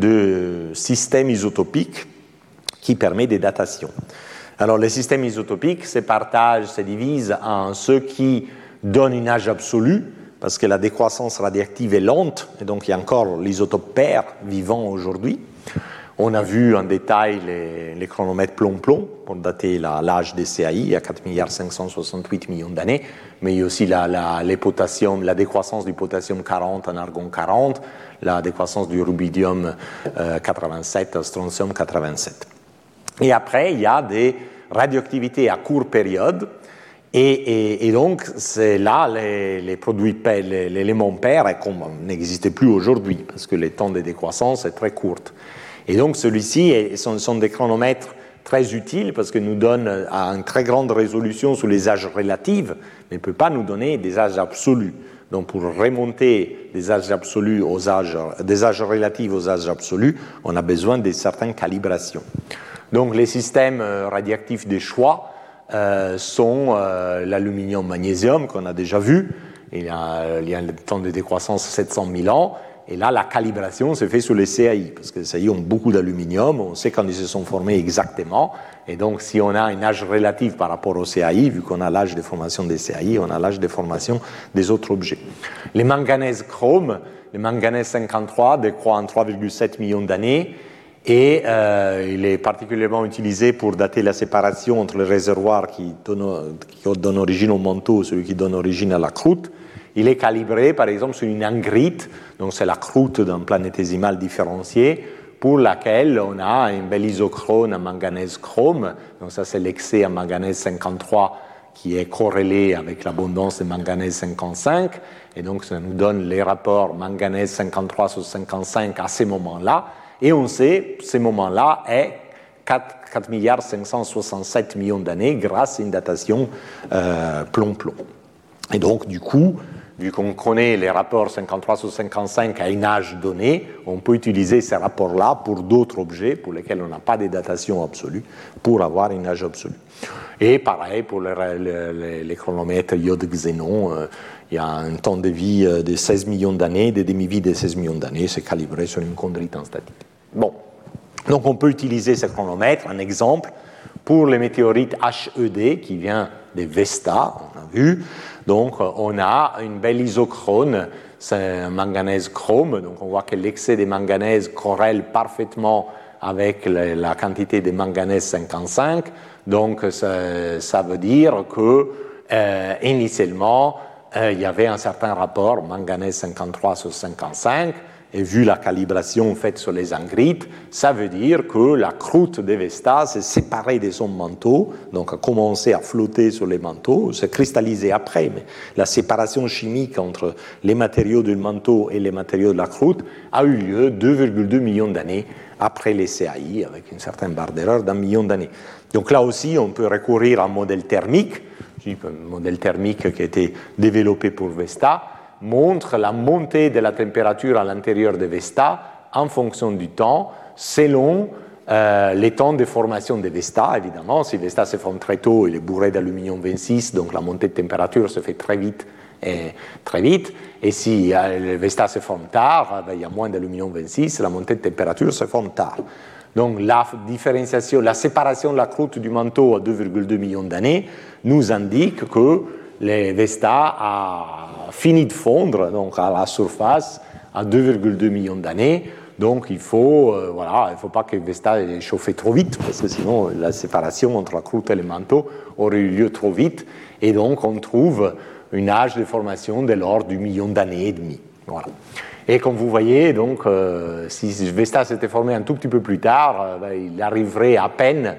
Speaker 2: de systèmes isotopiques qui permettent des datations. Alors, les systèmes isotopiques se partagent, se divisent en ceux qui donnent une âge absolu, parce que la décroissance radioactive est lente, et donc il y a encore l'isotope pair vivant aujourd'hui. On a vu en détail les, les chronomètres plomb-plomb pour dater la, l'âge des C A I, il y a quatre milliards cinq cent soixante-huit millions d'années, mais il y a aussi la, la, les potassium, la décroissance du potassium quarante en argon quarante, la décroissance du rubidium euh, quatre-vingt-sept, strontium quatre-vingt-sept. Et après, il y a des radioactivités à courte période, et, et, et donc c'est là les, les produits, l'élément pair n'existe plus aujourd'hui, parce que le temps de décroissance est très court. Et donc celui-ci sont, sont des chronomètres très utiles, parce que nous donnent à une très grande résolution sur les âges relatifs, mais ne peut pas nous donner des âges absolus. Donc pour remonter des âges absolus aux âges, des âges relatifs aux âges absolus, on a besoin de certaines calibrations. Donc les systèmes radioactifs de choix euh, sont euh, l'aluminium-magnésium qu'on a déjà vu. Il y a, il y a le temps de décroissance sept cent mille ans. Et là, la calibration se fait sur les C A I, parce que les C A I ont beaucoup d'aluminium, on sait quand ils se sont formés exactement. Et donc, si on a un âge relatif par rapport aux C A I, vu qu'on a l'âge de formation des C A I, on a l'âge de formation des autres objets. Les manganèses chrome, le manganèse cinquante-trois décroît en trois virgule sept millions d'années, et euh, il est particulièrement utilisé pour dater la séparation entre le réservoir qui donne, qui donne origine au manteau et celui qui donne origine à la croûte. Il est calibré, par exemple, sur une angrite, donc c'est la croûte d'un planétésimal différencié, pour laquelle on a un bel isochrone en manganèse chrome. Donc ça, c'est l'excès en manganèse cinquante-trois qui est corrélé avec l'abondance de manganèse cinquante-cinq. Et donc, ça nous donne les rapports manganèse cinquante-trois sur cinquante-cinq à ces moments-là. Et on sait, ce moment-là est quatre milliards cinq cent soixante-sept millions d'années grâce à une datation euh, plomb-plomb. Et donc, du coup, vu qu'on connaît les rapports cinquante-trois sur cinquante-cinq à un âge donné, on peut utiliser ces rapports-là pour d'autres objets pour lesquels on n'a pas de datation absolue, pour avoir un âge absolu. Et pareil pour les, les, les chronomètres iode-xénon, euh, il y a un temps de vie de seize millions d'années, des demi-vies de seize millions d'années, c'est calibré sur une chondrite en statique. Bon, donc on peut utiliser ces chronomètres, un exemple, pour les météorites H E D qui vient de Vesta, on a vu. Donc, on a une belle isochrone, c'est un manganèse chrome. Donc, on voit que l'excès de manganèse corrèle parfaitement avec la, la quantité de manganèse cinquante-cinq. Donc, ça, ça veut dire que euh, initialement, euh, il y avait un certain rapport manganèse cinquante-trois sur cinquante-cinq. Et vu la calibration faite sur les angrites, ça veut dire que la croûte de Vesta s'est séparée de son manteau, donc a commencé à flotter sur les manteaux, s'est cristallisée après, mais la séparation chimique entre les matériaux du manteau et les matériaux de la croûte a eu lieu deux virgule deux millions d'années après les C A I, avec une certaine barre d'erreur d'un million d'années. Donc là aussi, on peut recourir à un modèle thermique, un modèle thermique qui a été développé pour Vesta, montre la montée de la température à l'intérieur de Vesta en fonction du temps, selon euh, les temps de formation de Vesta, évidemment. Si Vesta se forme très tôt, il est bourré d'aluminium vingt-six, donc la montée de température se fait très vite. Et, très vite. Et si euh, Vesta se forme tard, ben, il y a moins d'aluminium vingt-six, la montée de température se forme tard. Donc la différenciation, la séparation de la croûte du manteau à deux virgule deux millions d'années nous indique que les Vesta a fini de fondre donc à la surface à deux virgule deux millions d'années. Donc il faut, euh, voilà, il ne faut pas que Vesta ait chauffé trop vite, parce que sinon la séparation entre la croûte et le manteau aurait eu lieu trop vite. Et donc on trouve un âge de formation de l'ordre du million d'années et demi. Voilà. Et comme vous voyez, donc, euh, si Vesta s'était formé un tout petit peu plus tard, euh, ben, il arriverait à peine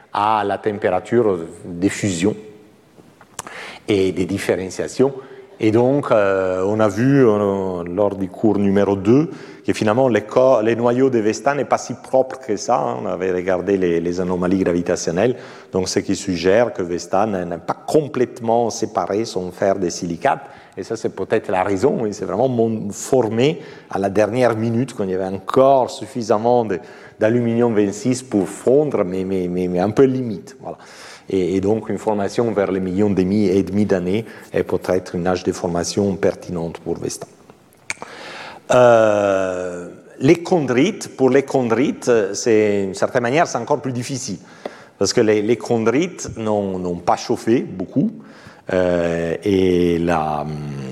Speaker 2: à la température de fusion et des différenciations. Et donc, euh, on a vu euh, lors du cours numéro deux que finalement les, corps, les noyaux de Vesta n'est pas si propre que ça. Hein. On avait regardé les, les anomalies gravitationnelles, donc ce qui suggère que Vesta n'est pas complètement séparé son fer des silicates. Et ça, c'est peut-être la raison. Il s'est vraiment formé à la dernière minute, quand il y avait encore suffisamment d'aluminium vingt-six pour fondre, mais, mais, mais, mais un peu limite. Voilà. Et, et donc, une formation vers les millions demi et demi d'années est peut-être une âge de formation pertinente pour Vesta. Euh, les chondrites, pour les chondrites, c'est, d'une certaine manière, c'est encore plus difficile. Parce que les, les chondrites n'ont, n'ont pas chauffé beaucoup. Euh, et la,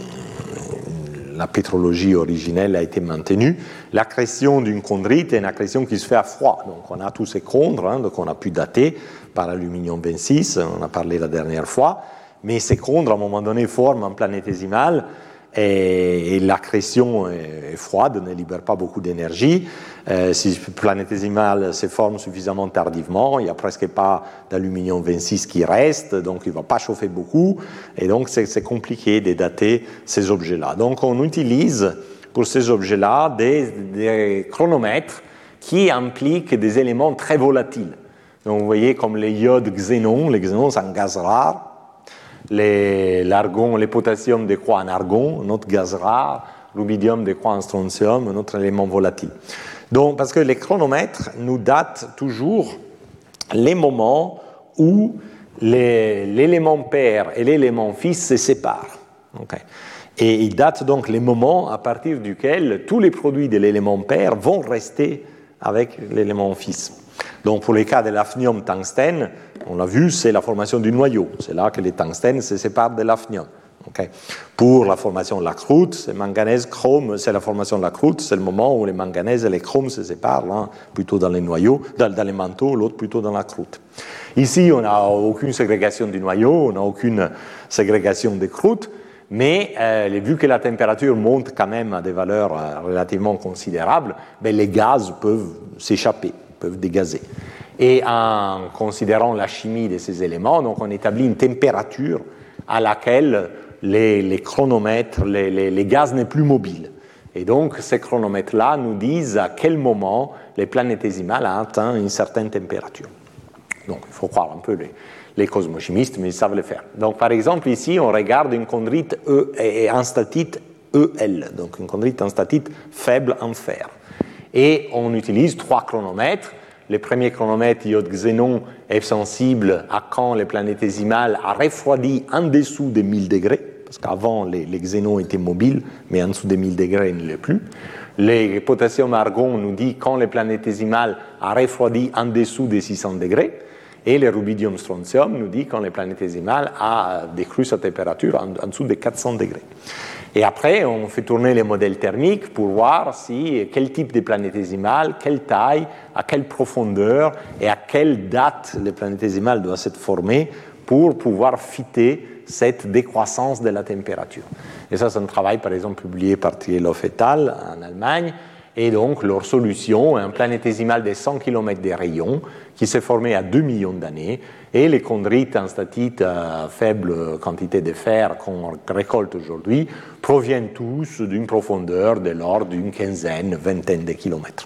Speaker 2: la pétrologie originelle a été maintenue. L'accrétion d'une chondrite est une accrétion qui se fait à froid. Donc on a tous ces chondres, hein, qu'on a pu dater par l'aluminium vingt-six, on a parlé la dernière fois, mais ces chondres à un moment donné forment un planétésimal et, et l'accrétion est, est froide, ne libère pas beaucoup d'énergie. Euh, si le planétésimal se forme suffisamment tardivement, il n'y a presque pas d'aluminium vingt-six qui reste, donc il ne va pas chauffer beaucoup, et donc c'est, c'est compliqué de dater ces objets-là. Donc on utilise pour ces objets-là des, des chronomètres qui impliquent des éléments très volatiles. Donc vous voyez comme les iodes xénon, les xénons c'est un gaz rare, les, l'argon, les potassium décroît en argon, un autre gaz rare, rubidium décroît en strontium, un autre élément volatile. Donc, parce que les chronomètres nous datent toujours les moments où les, l'élément père et l'élément fils se séparent. Okay. Et ils datent donc les moments à partir duquel tous les produits de l'élément père vont rester avec l'élément fils. Donc, pour les cas de l'hafnium tungstène, on l'a vu, c'est la formation du noyau. C'est là que les tungstènes se séparent de l'hafnium. Okay. Pour la formation de la croûte, c'est manganèse, chrome, c'est la formation de la croûte, c'est le moment où les manganèses et les chromes se séparent, l'un plutôt dans les noyaux, dans, dans les manteaux, l'autre plutôt dans la croûte. Ici, on n'a aucune ségrégation du noyau, on n'a aucune ségrégation des croûtes, mais euh, vu que la température monte quand même à des valeurs euh, relativement considérables, ben, les gaz peuvent s'échapper, peuvent dégazer. Et en considérant la chimie de ces éléments, donc on établit une température à laquelle les, les chronomètres, les, les, les gaz n'est plus mobile. Et donc, ces chronomètres-là nous disent à quel moment les planétésimales ont atteint une certaine température. Donc, il faut croire un peu les, les cosmochimistes, mais ils savent le faire. Donc, par exemple, ici, on regarde une chondrite E et un statite E L, donc une chondrite en statite faible en fer. Et on utilise trois chronomètres. Le premier chronomètre, iode xénon, est sensible à quand les planétésimales a refroidi en dessous des mille degrés, parce qu'avant, les, les xénons étaient mobiles, mais en dessous des mille degrés, ils ne l'est plus. Le potassium argon nous dit quand les planétésimales a refroidi en dessous des six cents degrés, et le rubidium strontium nous dit quand les planétésimales a décru sa température en, en dessous des quatre cents degrés. Et après, on fait tourner les modèles thermiques pour voir si, quel type de planétésimale, quelle taille, à quelle profondeur et à quelle date les planétésimales doivent s'être formées pour pouvoir fitter cette décroissance de la température. Et ça, c'est un travail, par exemple, publié par Trielov et al. En Allemagne. Et donc, leur solution est un planétésimal de cent kilomètres de rayon qui s'est formé à deux millions d'années. Et les chondrites en statite à faible quantité de fer qu'on récolte aujourd'hui proviennent tous d'une profondeur de l'ordre d'une quinzaine, vingtaine de kilomètres.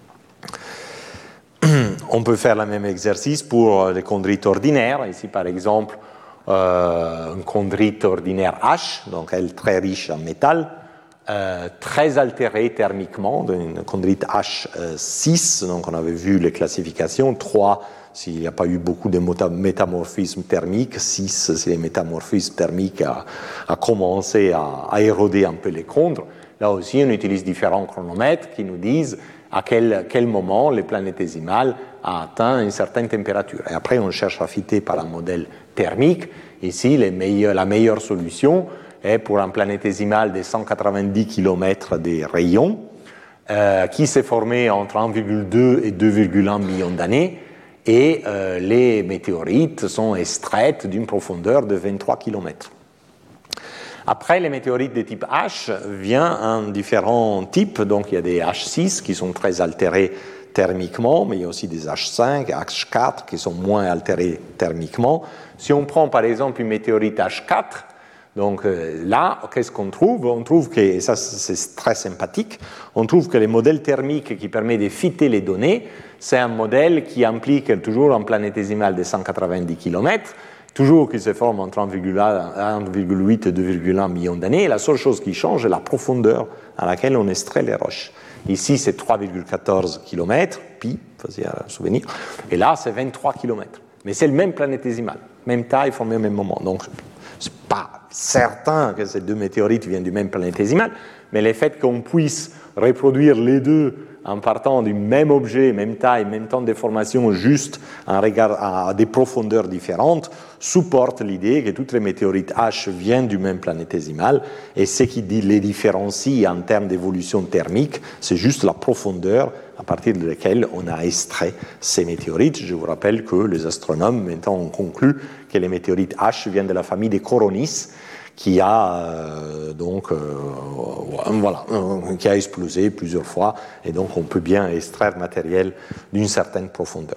Speaker 2: On peut faire le même exercice pour les chondrites ordinaires. Ici, par exemple, euh, un chondrite ordinaire H, donc elle très riche en métal, euh, très altérée thermiquement, une chondrite H six, donc on avait vu les classifications, trois s'il n'y a pas eu beaucoup de métamorphisme thermique, six si les métamorphismes thermiques a, a commencé à, à éroder un peu les chondres. Là aussi, on utilise différents chronomètres qui nous disent à quel, quel moment les planétésimales a atteint une certaine température. Et après, on cherche à fitter par un modèle thermique. Ici, les meilleurs, la meilleure solution est pour un planétésimal de cent quatre-vingt-dix kilomètres de rayon euh, qui s'est formé entre un virgule deux et deux virgule un millions d'années. Et euh, les météorites sont extraites d'une profondeur de vingt-trois kilomètres. Après, les météorites de type H viennent en différents types. Donc, il y a des H six qui sont très altérés thermiquement, mais il y a aussi des H cinq, H quatre qui sont moins altérés thermiquement. Si on prend par exemple une météorite H quatre, donc euh, là, qu'est-ce qu'on trouve? On trouve que, et ça c'est très sympathique, on trouve que le modèle thermique qui permet de fitter les données, c'est un modèle qui implique toujours un planétésimal de cent quatre-vingt-dix kilomètres, toujours qui se forme entre un virgule huit et deux virgule un millions d'années. La seule chose qui change est la profondeur à laquelle on extrait les roches. Ici, c'est trois virgule quatorze kilomètres, pi, facile à souvenir, et là, c'est vingt-trois kilomètres. Mais c'est le même planétésimal, même taille, formé au même moment. Donc, ce n'est pas certain que ces deux météorites viennent du même planétésimal, mais le fait qu'on puisse reproduire les deux en partant du même objet, même taille, même temps de formation, juste en regard à des profondeurs différentes, supporte l'idée que toutes les météorites H viennent du même planétésimal, et ce qui les différencie en termes d'évolution thermique, c'est juste la profondeur à partir de laquelle on a extrait ces météorites. Je vous rappelle que les astronomes maintenant ont conclu que les météorites H viennent de la famille des Coronis, qui a euh, donc euh, voilà, euh, qui a explosé plusieurs fois, et donc on peut bien extraire matériel d'une certaine profondeur.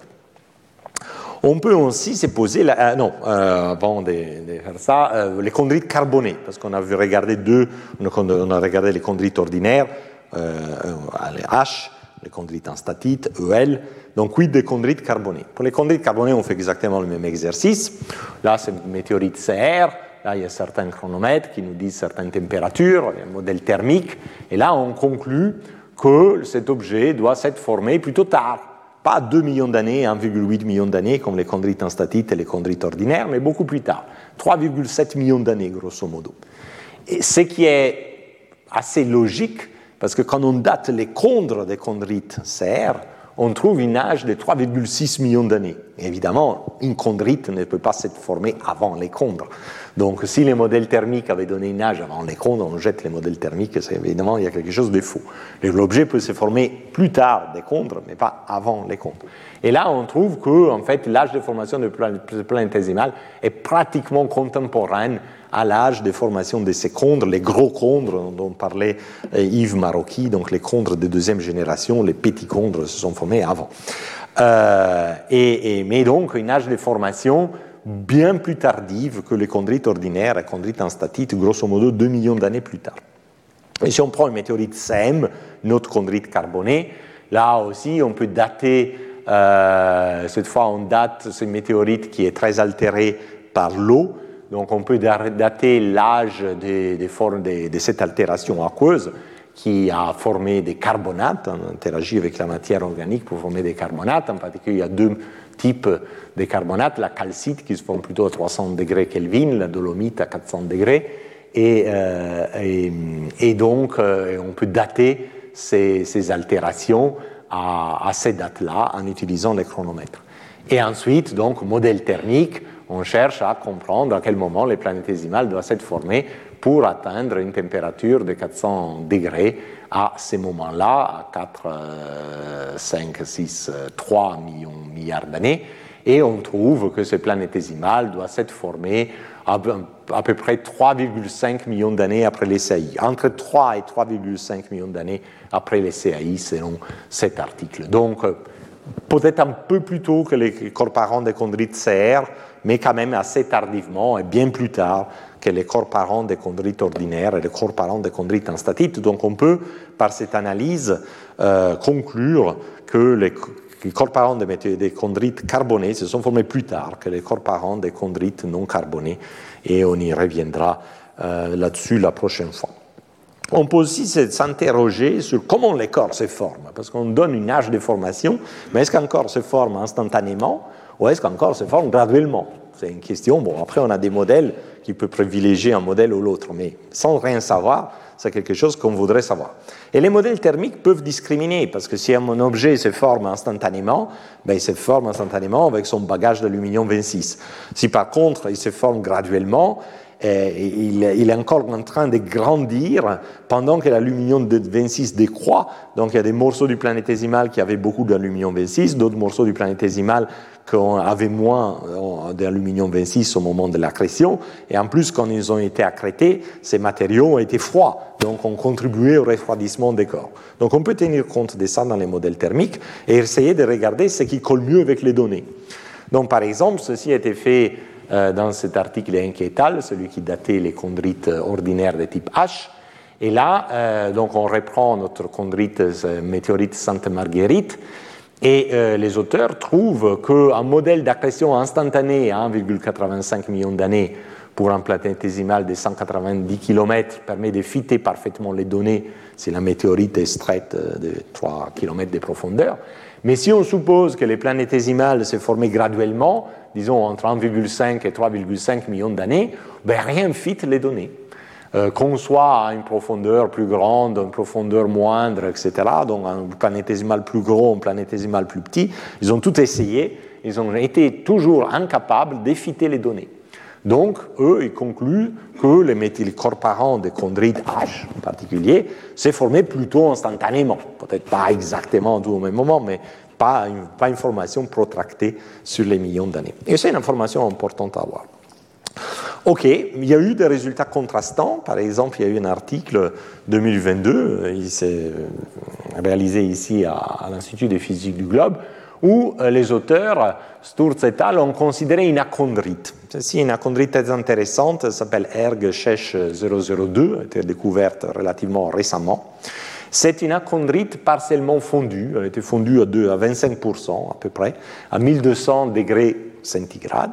Speaker 2: On peut aussi se poser, la, euh, non, euh, avant de, de faire ça, euh, les chondrites carbonés, parce qu'on a vu regarder deux, on a regardé les chondrites ordinaires, euh, les H, les chondrites en statite, E L, donc huit des chondrites carbonés. Pour les chondrites carbonés, on fait exactement le même exercice. Là, c'est une météorite C R. Là, il y a certains chronomètres qui nous disent certaines températures, il y a un modèle thermique, et là, on conclut que cet objet doit s'être formé plutôt tard, pas deux millions d'années, un virgule huit million d'années, comme les chondrites en statite et les chondrites ordinaires, mais beaucoup plus tard, trois virgule sept millions d'années, grosso modo. Et ce qui est assez logique, parce que quand on date les chondres des chondrites C R, on trouve une âge de trois virgule six millions d'années. Évidemment, une chondrite ne peut pas s'être formée avant les chondres. Donc, si les modèles thermiques avaient donné une âge avant les chondres, on jette les modèles thermiques, c'est évidemment, il y a quelque chose de faux. L'objet peut se former plus tard des chondres, mais pas avant les chondres. Et là, on trouve que, en fait, l'âge de formation du planétésimal est pratiquement contemporain à l'âge de formation de ces chondres, les gros chondres dont parlait Yves Marocchi, donc les chondres de deuxième génération, les petits chondres se sont formés avant. Euh, et, et, mais donc, une âge de formation bien plus tardive que les chondrites ordinaires, les chondrites en statite, grosso modo deux millions d'années plus tard. Et si on prend une météorite C M, notre chondrite carbonée, là aussi, on peut dater, euh, cette fois, on date cette météorite qui est très altérée par l'eau. Donc, on peut dater l'âge de, de, de, de cette altération aqueuse qui a formé des carbonates, on interagit avec la matière organique pour former des carbonates. En particulier, il y a deux types de carbonates, la calcite qui se forme plutôt à trois cents degrés Kelvin, la dolomite à quatre cents degrés. Et, euh, et, et donc, euh, on peut dater ces, ces altérations à, à ces dates-là en utilisant les chronomètres. Et ensuite, donc, modèle thermique, on cherche à comprendre à quel moment les planétésimales doivent s'être formées pour atteindre une température de quatre cents degrés à ces moments-là, à quatre, cinq, six, trois millions milliards d'années. Et on trouve que ce planétésimal doit s'être formé à, à peu près trois virgule cinq millions d'années après les C A I. Entre trois et trois virgule cinq millions d'années après les C A I, selon cet article. Donc, peut-être un peu plus tôt que les corps parents des chondrites C R, mais quand même assez tardivement et bien plus tard que les corps parents des chondrites ordinaires et les corps parents des chondrites en statite. Donc on peut, par cette analyse, euh, conclure que les, les corps parents des, des chondrites carbonés se sont formés plus tard que les corps parents des chondrites non carbonés, et on y reviendra euh, là-dessus la prochaine fois. On peut aussi s'interroger sur comment les corps se forment, parce qu'on donne une âge de formation, mais est-ce qu'un corps se forme instantanément ou est-ce qu'un corps se forme graduellement? C'est une question. Bon, après, on a des modèles qui peuvent privilégier un modèle ou l'autre, mais sans rien savoir, c'est quelque chose qu'on voudrait savoir. Et les modèles thermiques peuvent discriminer, parce que si un objet se forme instantanément, ben, il se forme instantanément avec son bagage d'aluminium vingt-six. Si par contre, il se forme graduellement, eh, il, il est encore en train de grandir pendant que l'aluminium vingt-six décroît. Donc, il y a des morceaux du planétésimal qui avaient beaucoup d'aluminium vingt-six, d'autres morceaux du planétésimal qui avaient moins d'aluminium vingt-six au moment de l'accrétion. Et en plus, quand ils ont été accrétés, ces matériaux ont été froids, donc ont contribué au refroidissement des corps. Donc, on peut tenir compte de ça dans les modèles thermiques et essayer de regarder ce qui colle mieux avec les données. Donc, par exemple, ceci a été fait euh, dans cet article inquiétal, celui qui datait les chondrites ordinaires de type H. Et là, euh, donc on reprend notre chondrite euh, météorite Sainte Marguerite, et euh, les auteurs trouvent qu'un modèle d'accrétion instantanée à un virgule quatre-vingt-cinq million d'années pour un planétésimal de cent quatre-vingt-dix kilomètres permet de fitter parfaitement les données si la météorite est extraite de trois kilomètres de profondeur. Mais si on suppose que les planétésimales se formaient graduellement, disons entre un virgule cinq et trois virgule cinq millions d'années, ben rien ne fit les données. Euh, qu'on soit à une profondeur plus grande, une profondeur moindre, et cetera, donc un planétésimal plus gros, un planétésimal plus petit, ils ont tout essayé, ils ont été toujours incapables d'effiter les données. Donc, eux, ils concluent que les méthylcorps parents des chondrites H, en particulier, s'est formé plutôt instantanément. Peut-être pas exactement tout au même moment, mais pas une, pas une formation protractée sur les millions d'années. Et c'est une information importante à avoir. OK, il y a eu des résultats contrastants. Par exemple, il y a eu un article deux mille vingt-deux, il s'est réalisé ici à, à l'Institut de physique du globe, où les auteurs, Sturz et al., ont considéré une achondrite. C'est une achondrite très intéressante, elle s'appelle Erg Schesch zéro zéro deux, elle a été découverte relativement récemment. C'est une achondrite partiellement fondue, elle a été fondue à vingt-cinq pour cent à peu près, à mille deux cents degrés centigrades.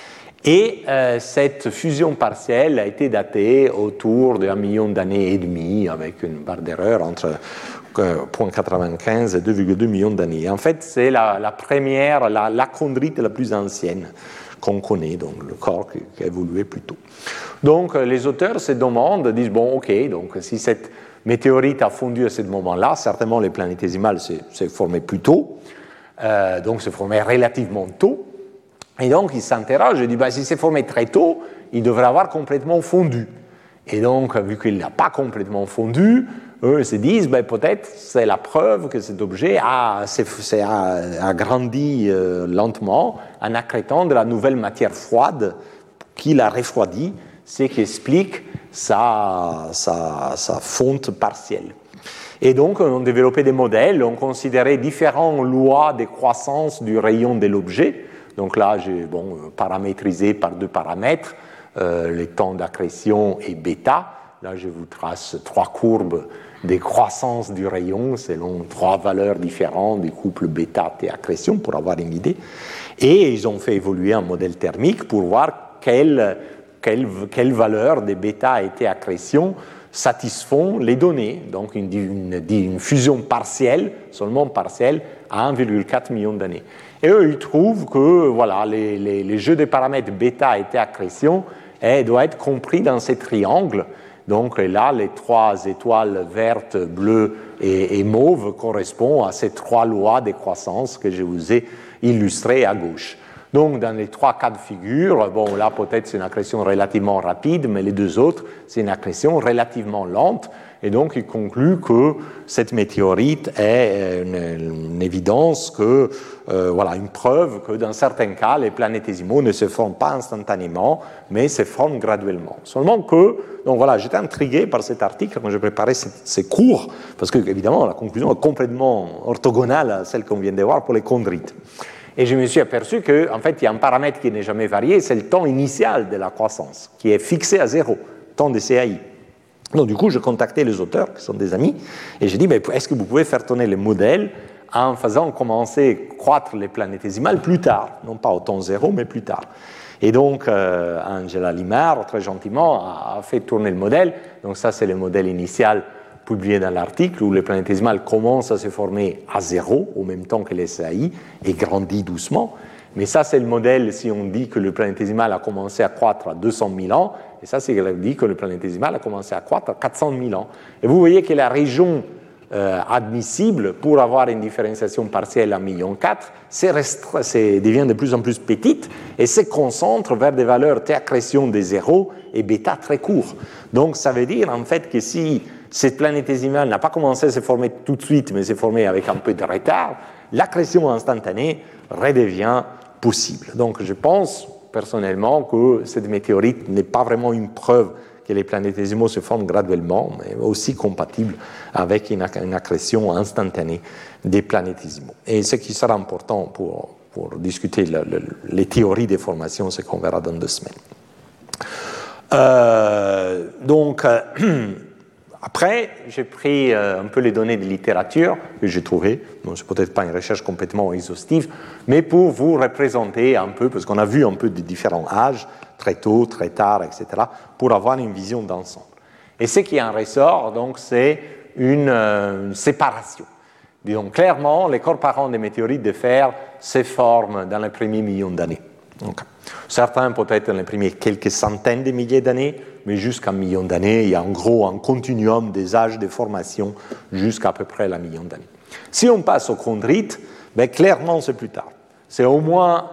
Speaker 2: Et euh, cette fusion partielle a été datée autour d'un million d'années et demi, avec une barre d'erreur entre zéro virgule quatre-vingt-quinze et deux virgule deux millions d'années. En fait, c'est la, la première, la, l'achondrite la plus ancienne qu'on connaît, donc le corps qui, qui a évolué plus tôt. Donc, les auteurs se demandent, disent, bon, ok, donc si cette météorite a fondu à ce moment-là, certainement les planétésimales s'est formé plus tôt, euh, donc s'est formé relativement tôt. Et donc, ils s'interrogent, ils disent, bah, si c'est formé très tôt, il devrait avoir complètement fondu. Et donc, vu qu'il n'a pas complètement fondu, eux se disent, bah, peut-être c'est la preuve que cet objet a, s'est, a, a grandi euh, lentement en accrétant de la nouvelle matière froide qui l'a refroidi, ce qui explique sa, sa, sa fonte partielle. Et donc, on a développé des modèles, on considérait différentes lois de croissance du rayon de l'objet. Donc là, j'ai bon, paramétrisé par deux paramètres, euh, les temps d'accrétion et bêta. Là, je vous trace trois courbes des croissances du rayon selon trois valeurs différentes du couple bêta et accrétion pour avoir une idée. Et ils ont fait évoluer un modèle thermique pour voir quelle, quelle, quelle valeur des bêta et accrétion satisfont les données. Donc une, une, une fusion partielle, seulement partielle, à un virgule quatre million d'années. Et eux, ils trouvent que voilà, les, les, les jeux de paramètres bêta et accrétion eh, doivent être compris dans ces triangles. Donc là, les trois étoiles vertes, bleues et, et mauves correspondent à ces trois lois de croissance que je vous ai illustrées à gauche. Donc dans les trois cas de figure, bon là peut-être c'est une accrétion relativement rapide, mais les deux autres, c'est une accrétion relativement lente. Et donc, il conclut que cette météorite est une, une évidence, que, euh, voilà, une preuve que dans certains cas, les planétésimaux ne se forment pas instantanément, mais se forment graduellement. Seulement que, donc voilà, j'étais intrigué par cet article quand je préparais ces, ces cours, parce que, évidemment, la conclusion est complètement orthogonale à celle qu'on vient de voir pour les chondrites. Et je me suis aperçu qu'en fait, il y a un paramètre qui n'est jamais varié, c'est le temps initial de la croissance, qui est fixé à zéro, temps de C A I. Donc, du coup, je contactais les auteurs, qui sont des amis, et j'ai dit, mais est-ce que vous pouvez faire tourner le modèle en faisant commencer croître les planétésimales plus tard, non pas au temps zéro, mais plus tard. Et donc, euh, Angela Limar, très gentiment, a fait tourner le modèle. Donc, ça, c'est le modèle initial publié dans l'article, où les planétésimales commencent à se former à zéro, au même temps que les C A I, et grandit doucement. Mais ça, c'est le modèle si on dit que le planétésimal a commencé à croître à deux cent mille ans, et ça, c'est dit que le planétésimal a commencé à croître à quatre cent mille ans. Et vous voyez que la région euh, admissible pour avoir une différenciation partielle à un virgule quatre million, devient de plus en plus petite et se concentre vers des valeurs T-accrétion de zéro et bêta très court. Donc, ça veut dire en fait que si cette planétésimale n'a pas commencé à se former tout de suite, mais s'est formée avec un peu de retard, l'accrétion instantanée redevient possible. Donc, je pense personnellement que cette météorite n'est pas vraiment une preuve que les planétésimaux se forment graduellement, mais aussi compatible avec une, une accrétion instantanée des planétésimaux. Et ce qui sera important pour, pour discuter le, le, les théories des formations, c'est qu'on verra dans deux semaines. Euh, donc, euh, Après, j'ai pris euh, un peu les données de littérature que j'ai trouvées. Bon, c'est peut-être pas une recherche complètement exhaustive, mais pour vous représenter un peu, parce qu'on a vu un peu des différents âges, très tôt, très tard, et cetera, pour avoir une vision d'ensemble. Et ce qui en ressort, donc, c'est une, euh, une séparation. Disons clairement, les corps parents des météorites de fer se forment dans les premiers millions d'années. Donc, certains peut-être dans les premiers quelques centaines de milliers d'années, mais jusqu'à un million d'années, il y a en gros un continuum des âges de formation jusqu'à peu près la million d'années. Si on passe aux chondrites, ben clairement c'est plus tard. C'est au moins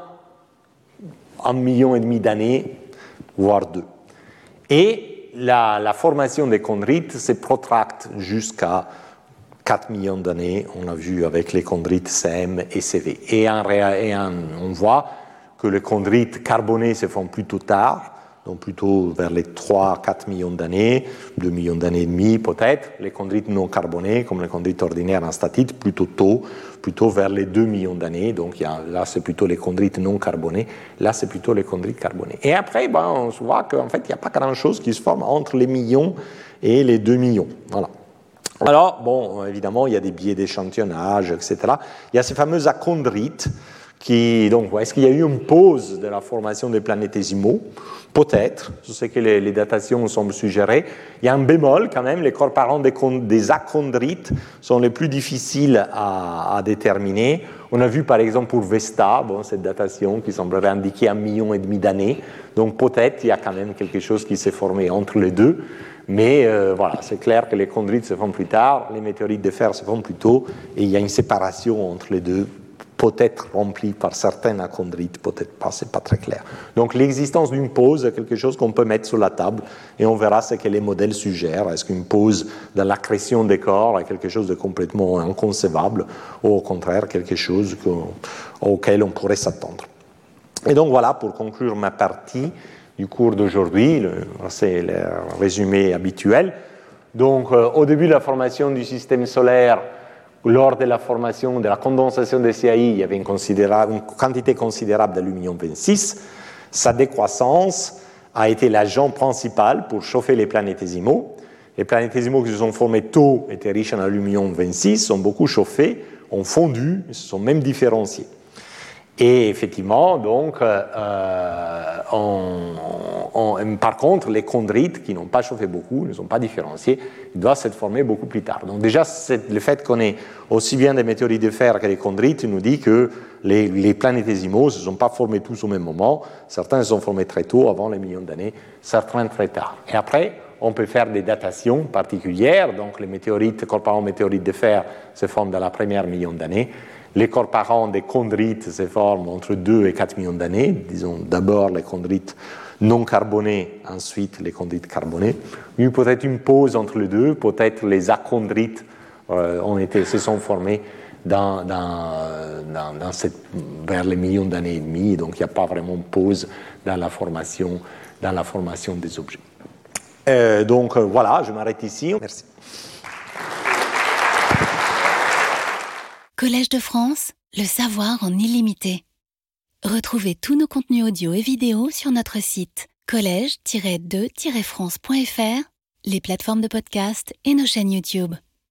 Speaker 2: un million et demi d'années, voire deux. Et la, la formation des chondrites se protracte jusqu'à quatre millions d'années, on l'a vu avec les chondrites C M et C V. Et, en, et en, on voit que les chondrites carbonés se font plutôt tard, donc plutôt vers les trois à quatre millions d'années, deux millions d'années et demi peut-être. Les chondrites non carbonés, comme les chondrites ordinaires en statite, plutôt tôt, plutôt vers les deux millions d'années. Donc il y a, là, c'est plutôt les chondrites non carbonés, là, c'est plutôt les chondrites carbonés. Et après, ben, on se voit qu'en fait, il n'y a pas grand-chose qui se forme entre les millions et les deux millions. Voilà. Alors, bon, évidemment, il y a des biais d'échantillonnage, et cetera. Il y a ces fameuses achondrites qui, donc, est-ce qu'il y a eu une pause de la formation des planétésimaux? Peut-être, je sais que les, les datations semblent suggérer. Il y a un bémol quand même, les corps parents des, des achondrites sont les plus difficiles à, à déterminer. On a vu par exemple pour Vesta, bon, cette datation qui semblerait indiquer un million et demi d'années. Donc peut-être il y a quand même quelque chose qui s'est formé entre les deux. Mais euh, voilà, c'est clair que les chondrites se font plus tard, les météorites de fer se font plus tôt, et il y a une séparation entre les deux, peut-être remplie par certaines achondrites, peut-être pas, c'est pas très clair. Donc l'existence d'une pause est quelque chose qu'on peut mettre sur la table, et on verra ce que les modèles suggèrent. Est-ce qu'une pause dans l'accrétion des corps est quelque chose de complètement inconcevable, ou au contraire quelque chose auquel on pourrait s'attendre. Et donc voilà, pour conclure ma partie du cours d'aujourd'hui, le, c'est le résumé habituel. Donc, euh, au début de la formation du système solaire, lors de la formation de la condensation des C A I, il y avait une, une quantité considérable d'aluminium vingt-six. Sa décroissance a été l'agent principal pour chauffer les planétésimaux. Les planétésimaux qui se sont formés tôt étaient riches en aluminium vingt-six, sont beaucoup chauffés, ont fondu, se sont même différenciés. Et effectivement, donc, euh, on, on, par contre, les chondrites qui n'ont pas chauffé beaucoup, ne sont pas différenciés, ils doivent se former beaucoup plus tard. Donc déjà, le fait qu'on ait aussi bien des météorites de fer que des chondrites nous dit que les, les planétésimaux ne se sont pas formés tous au même moment. Certains se sont formés très tôt, avant les millions d'années, certains très tard. Et après, on peut faire des datations particulières. Donc les météorites, corps parents météorites de fer se forment dans la première million d'années. Les corps parents des chondrites se forment entre deux et quatre millions d'années. Disons d'abord les chondrites non carbonés, ensuite les chondrites carbonés. Il y a eu peut-être une pause entre les deux, peut-être les achondrites euh, ont été, se sont formés dans, dans, dans, dans cette, vers les millions d'années et demie, donc il n'y a pas vraiment de pause dans la formation, dans la formation des objets. Euh, donc euh, voilà, je m'arrête ici. Merci.
Speaker 1: Collège de France, le savoir en illimité. Retrouvez tous nos contenus audio et vidéo sur notre site collège tiret deux tiret france point f r, les plateformes de podcast et nos chaînes YouTube.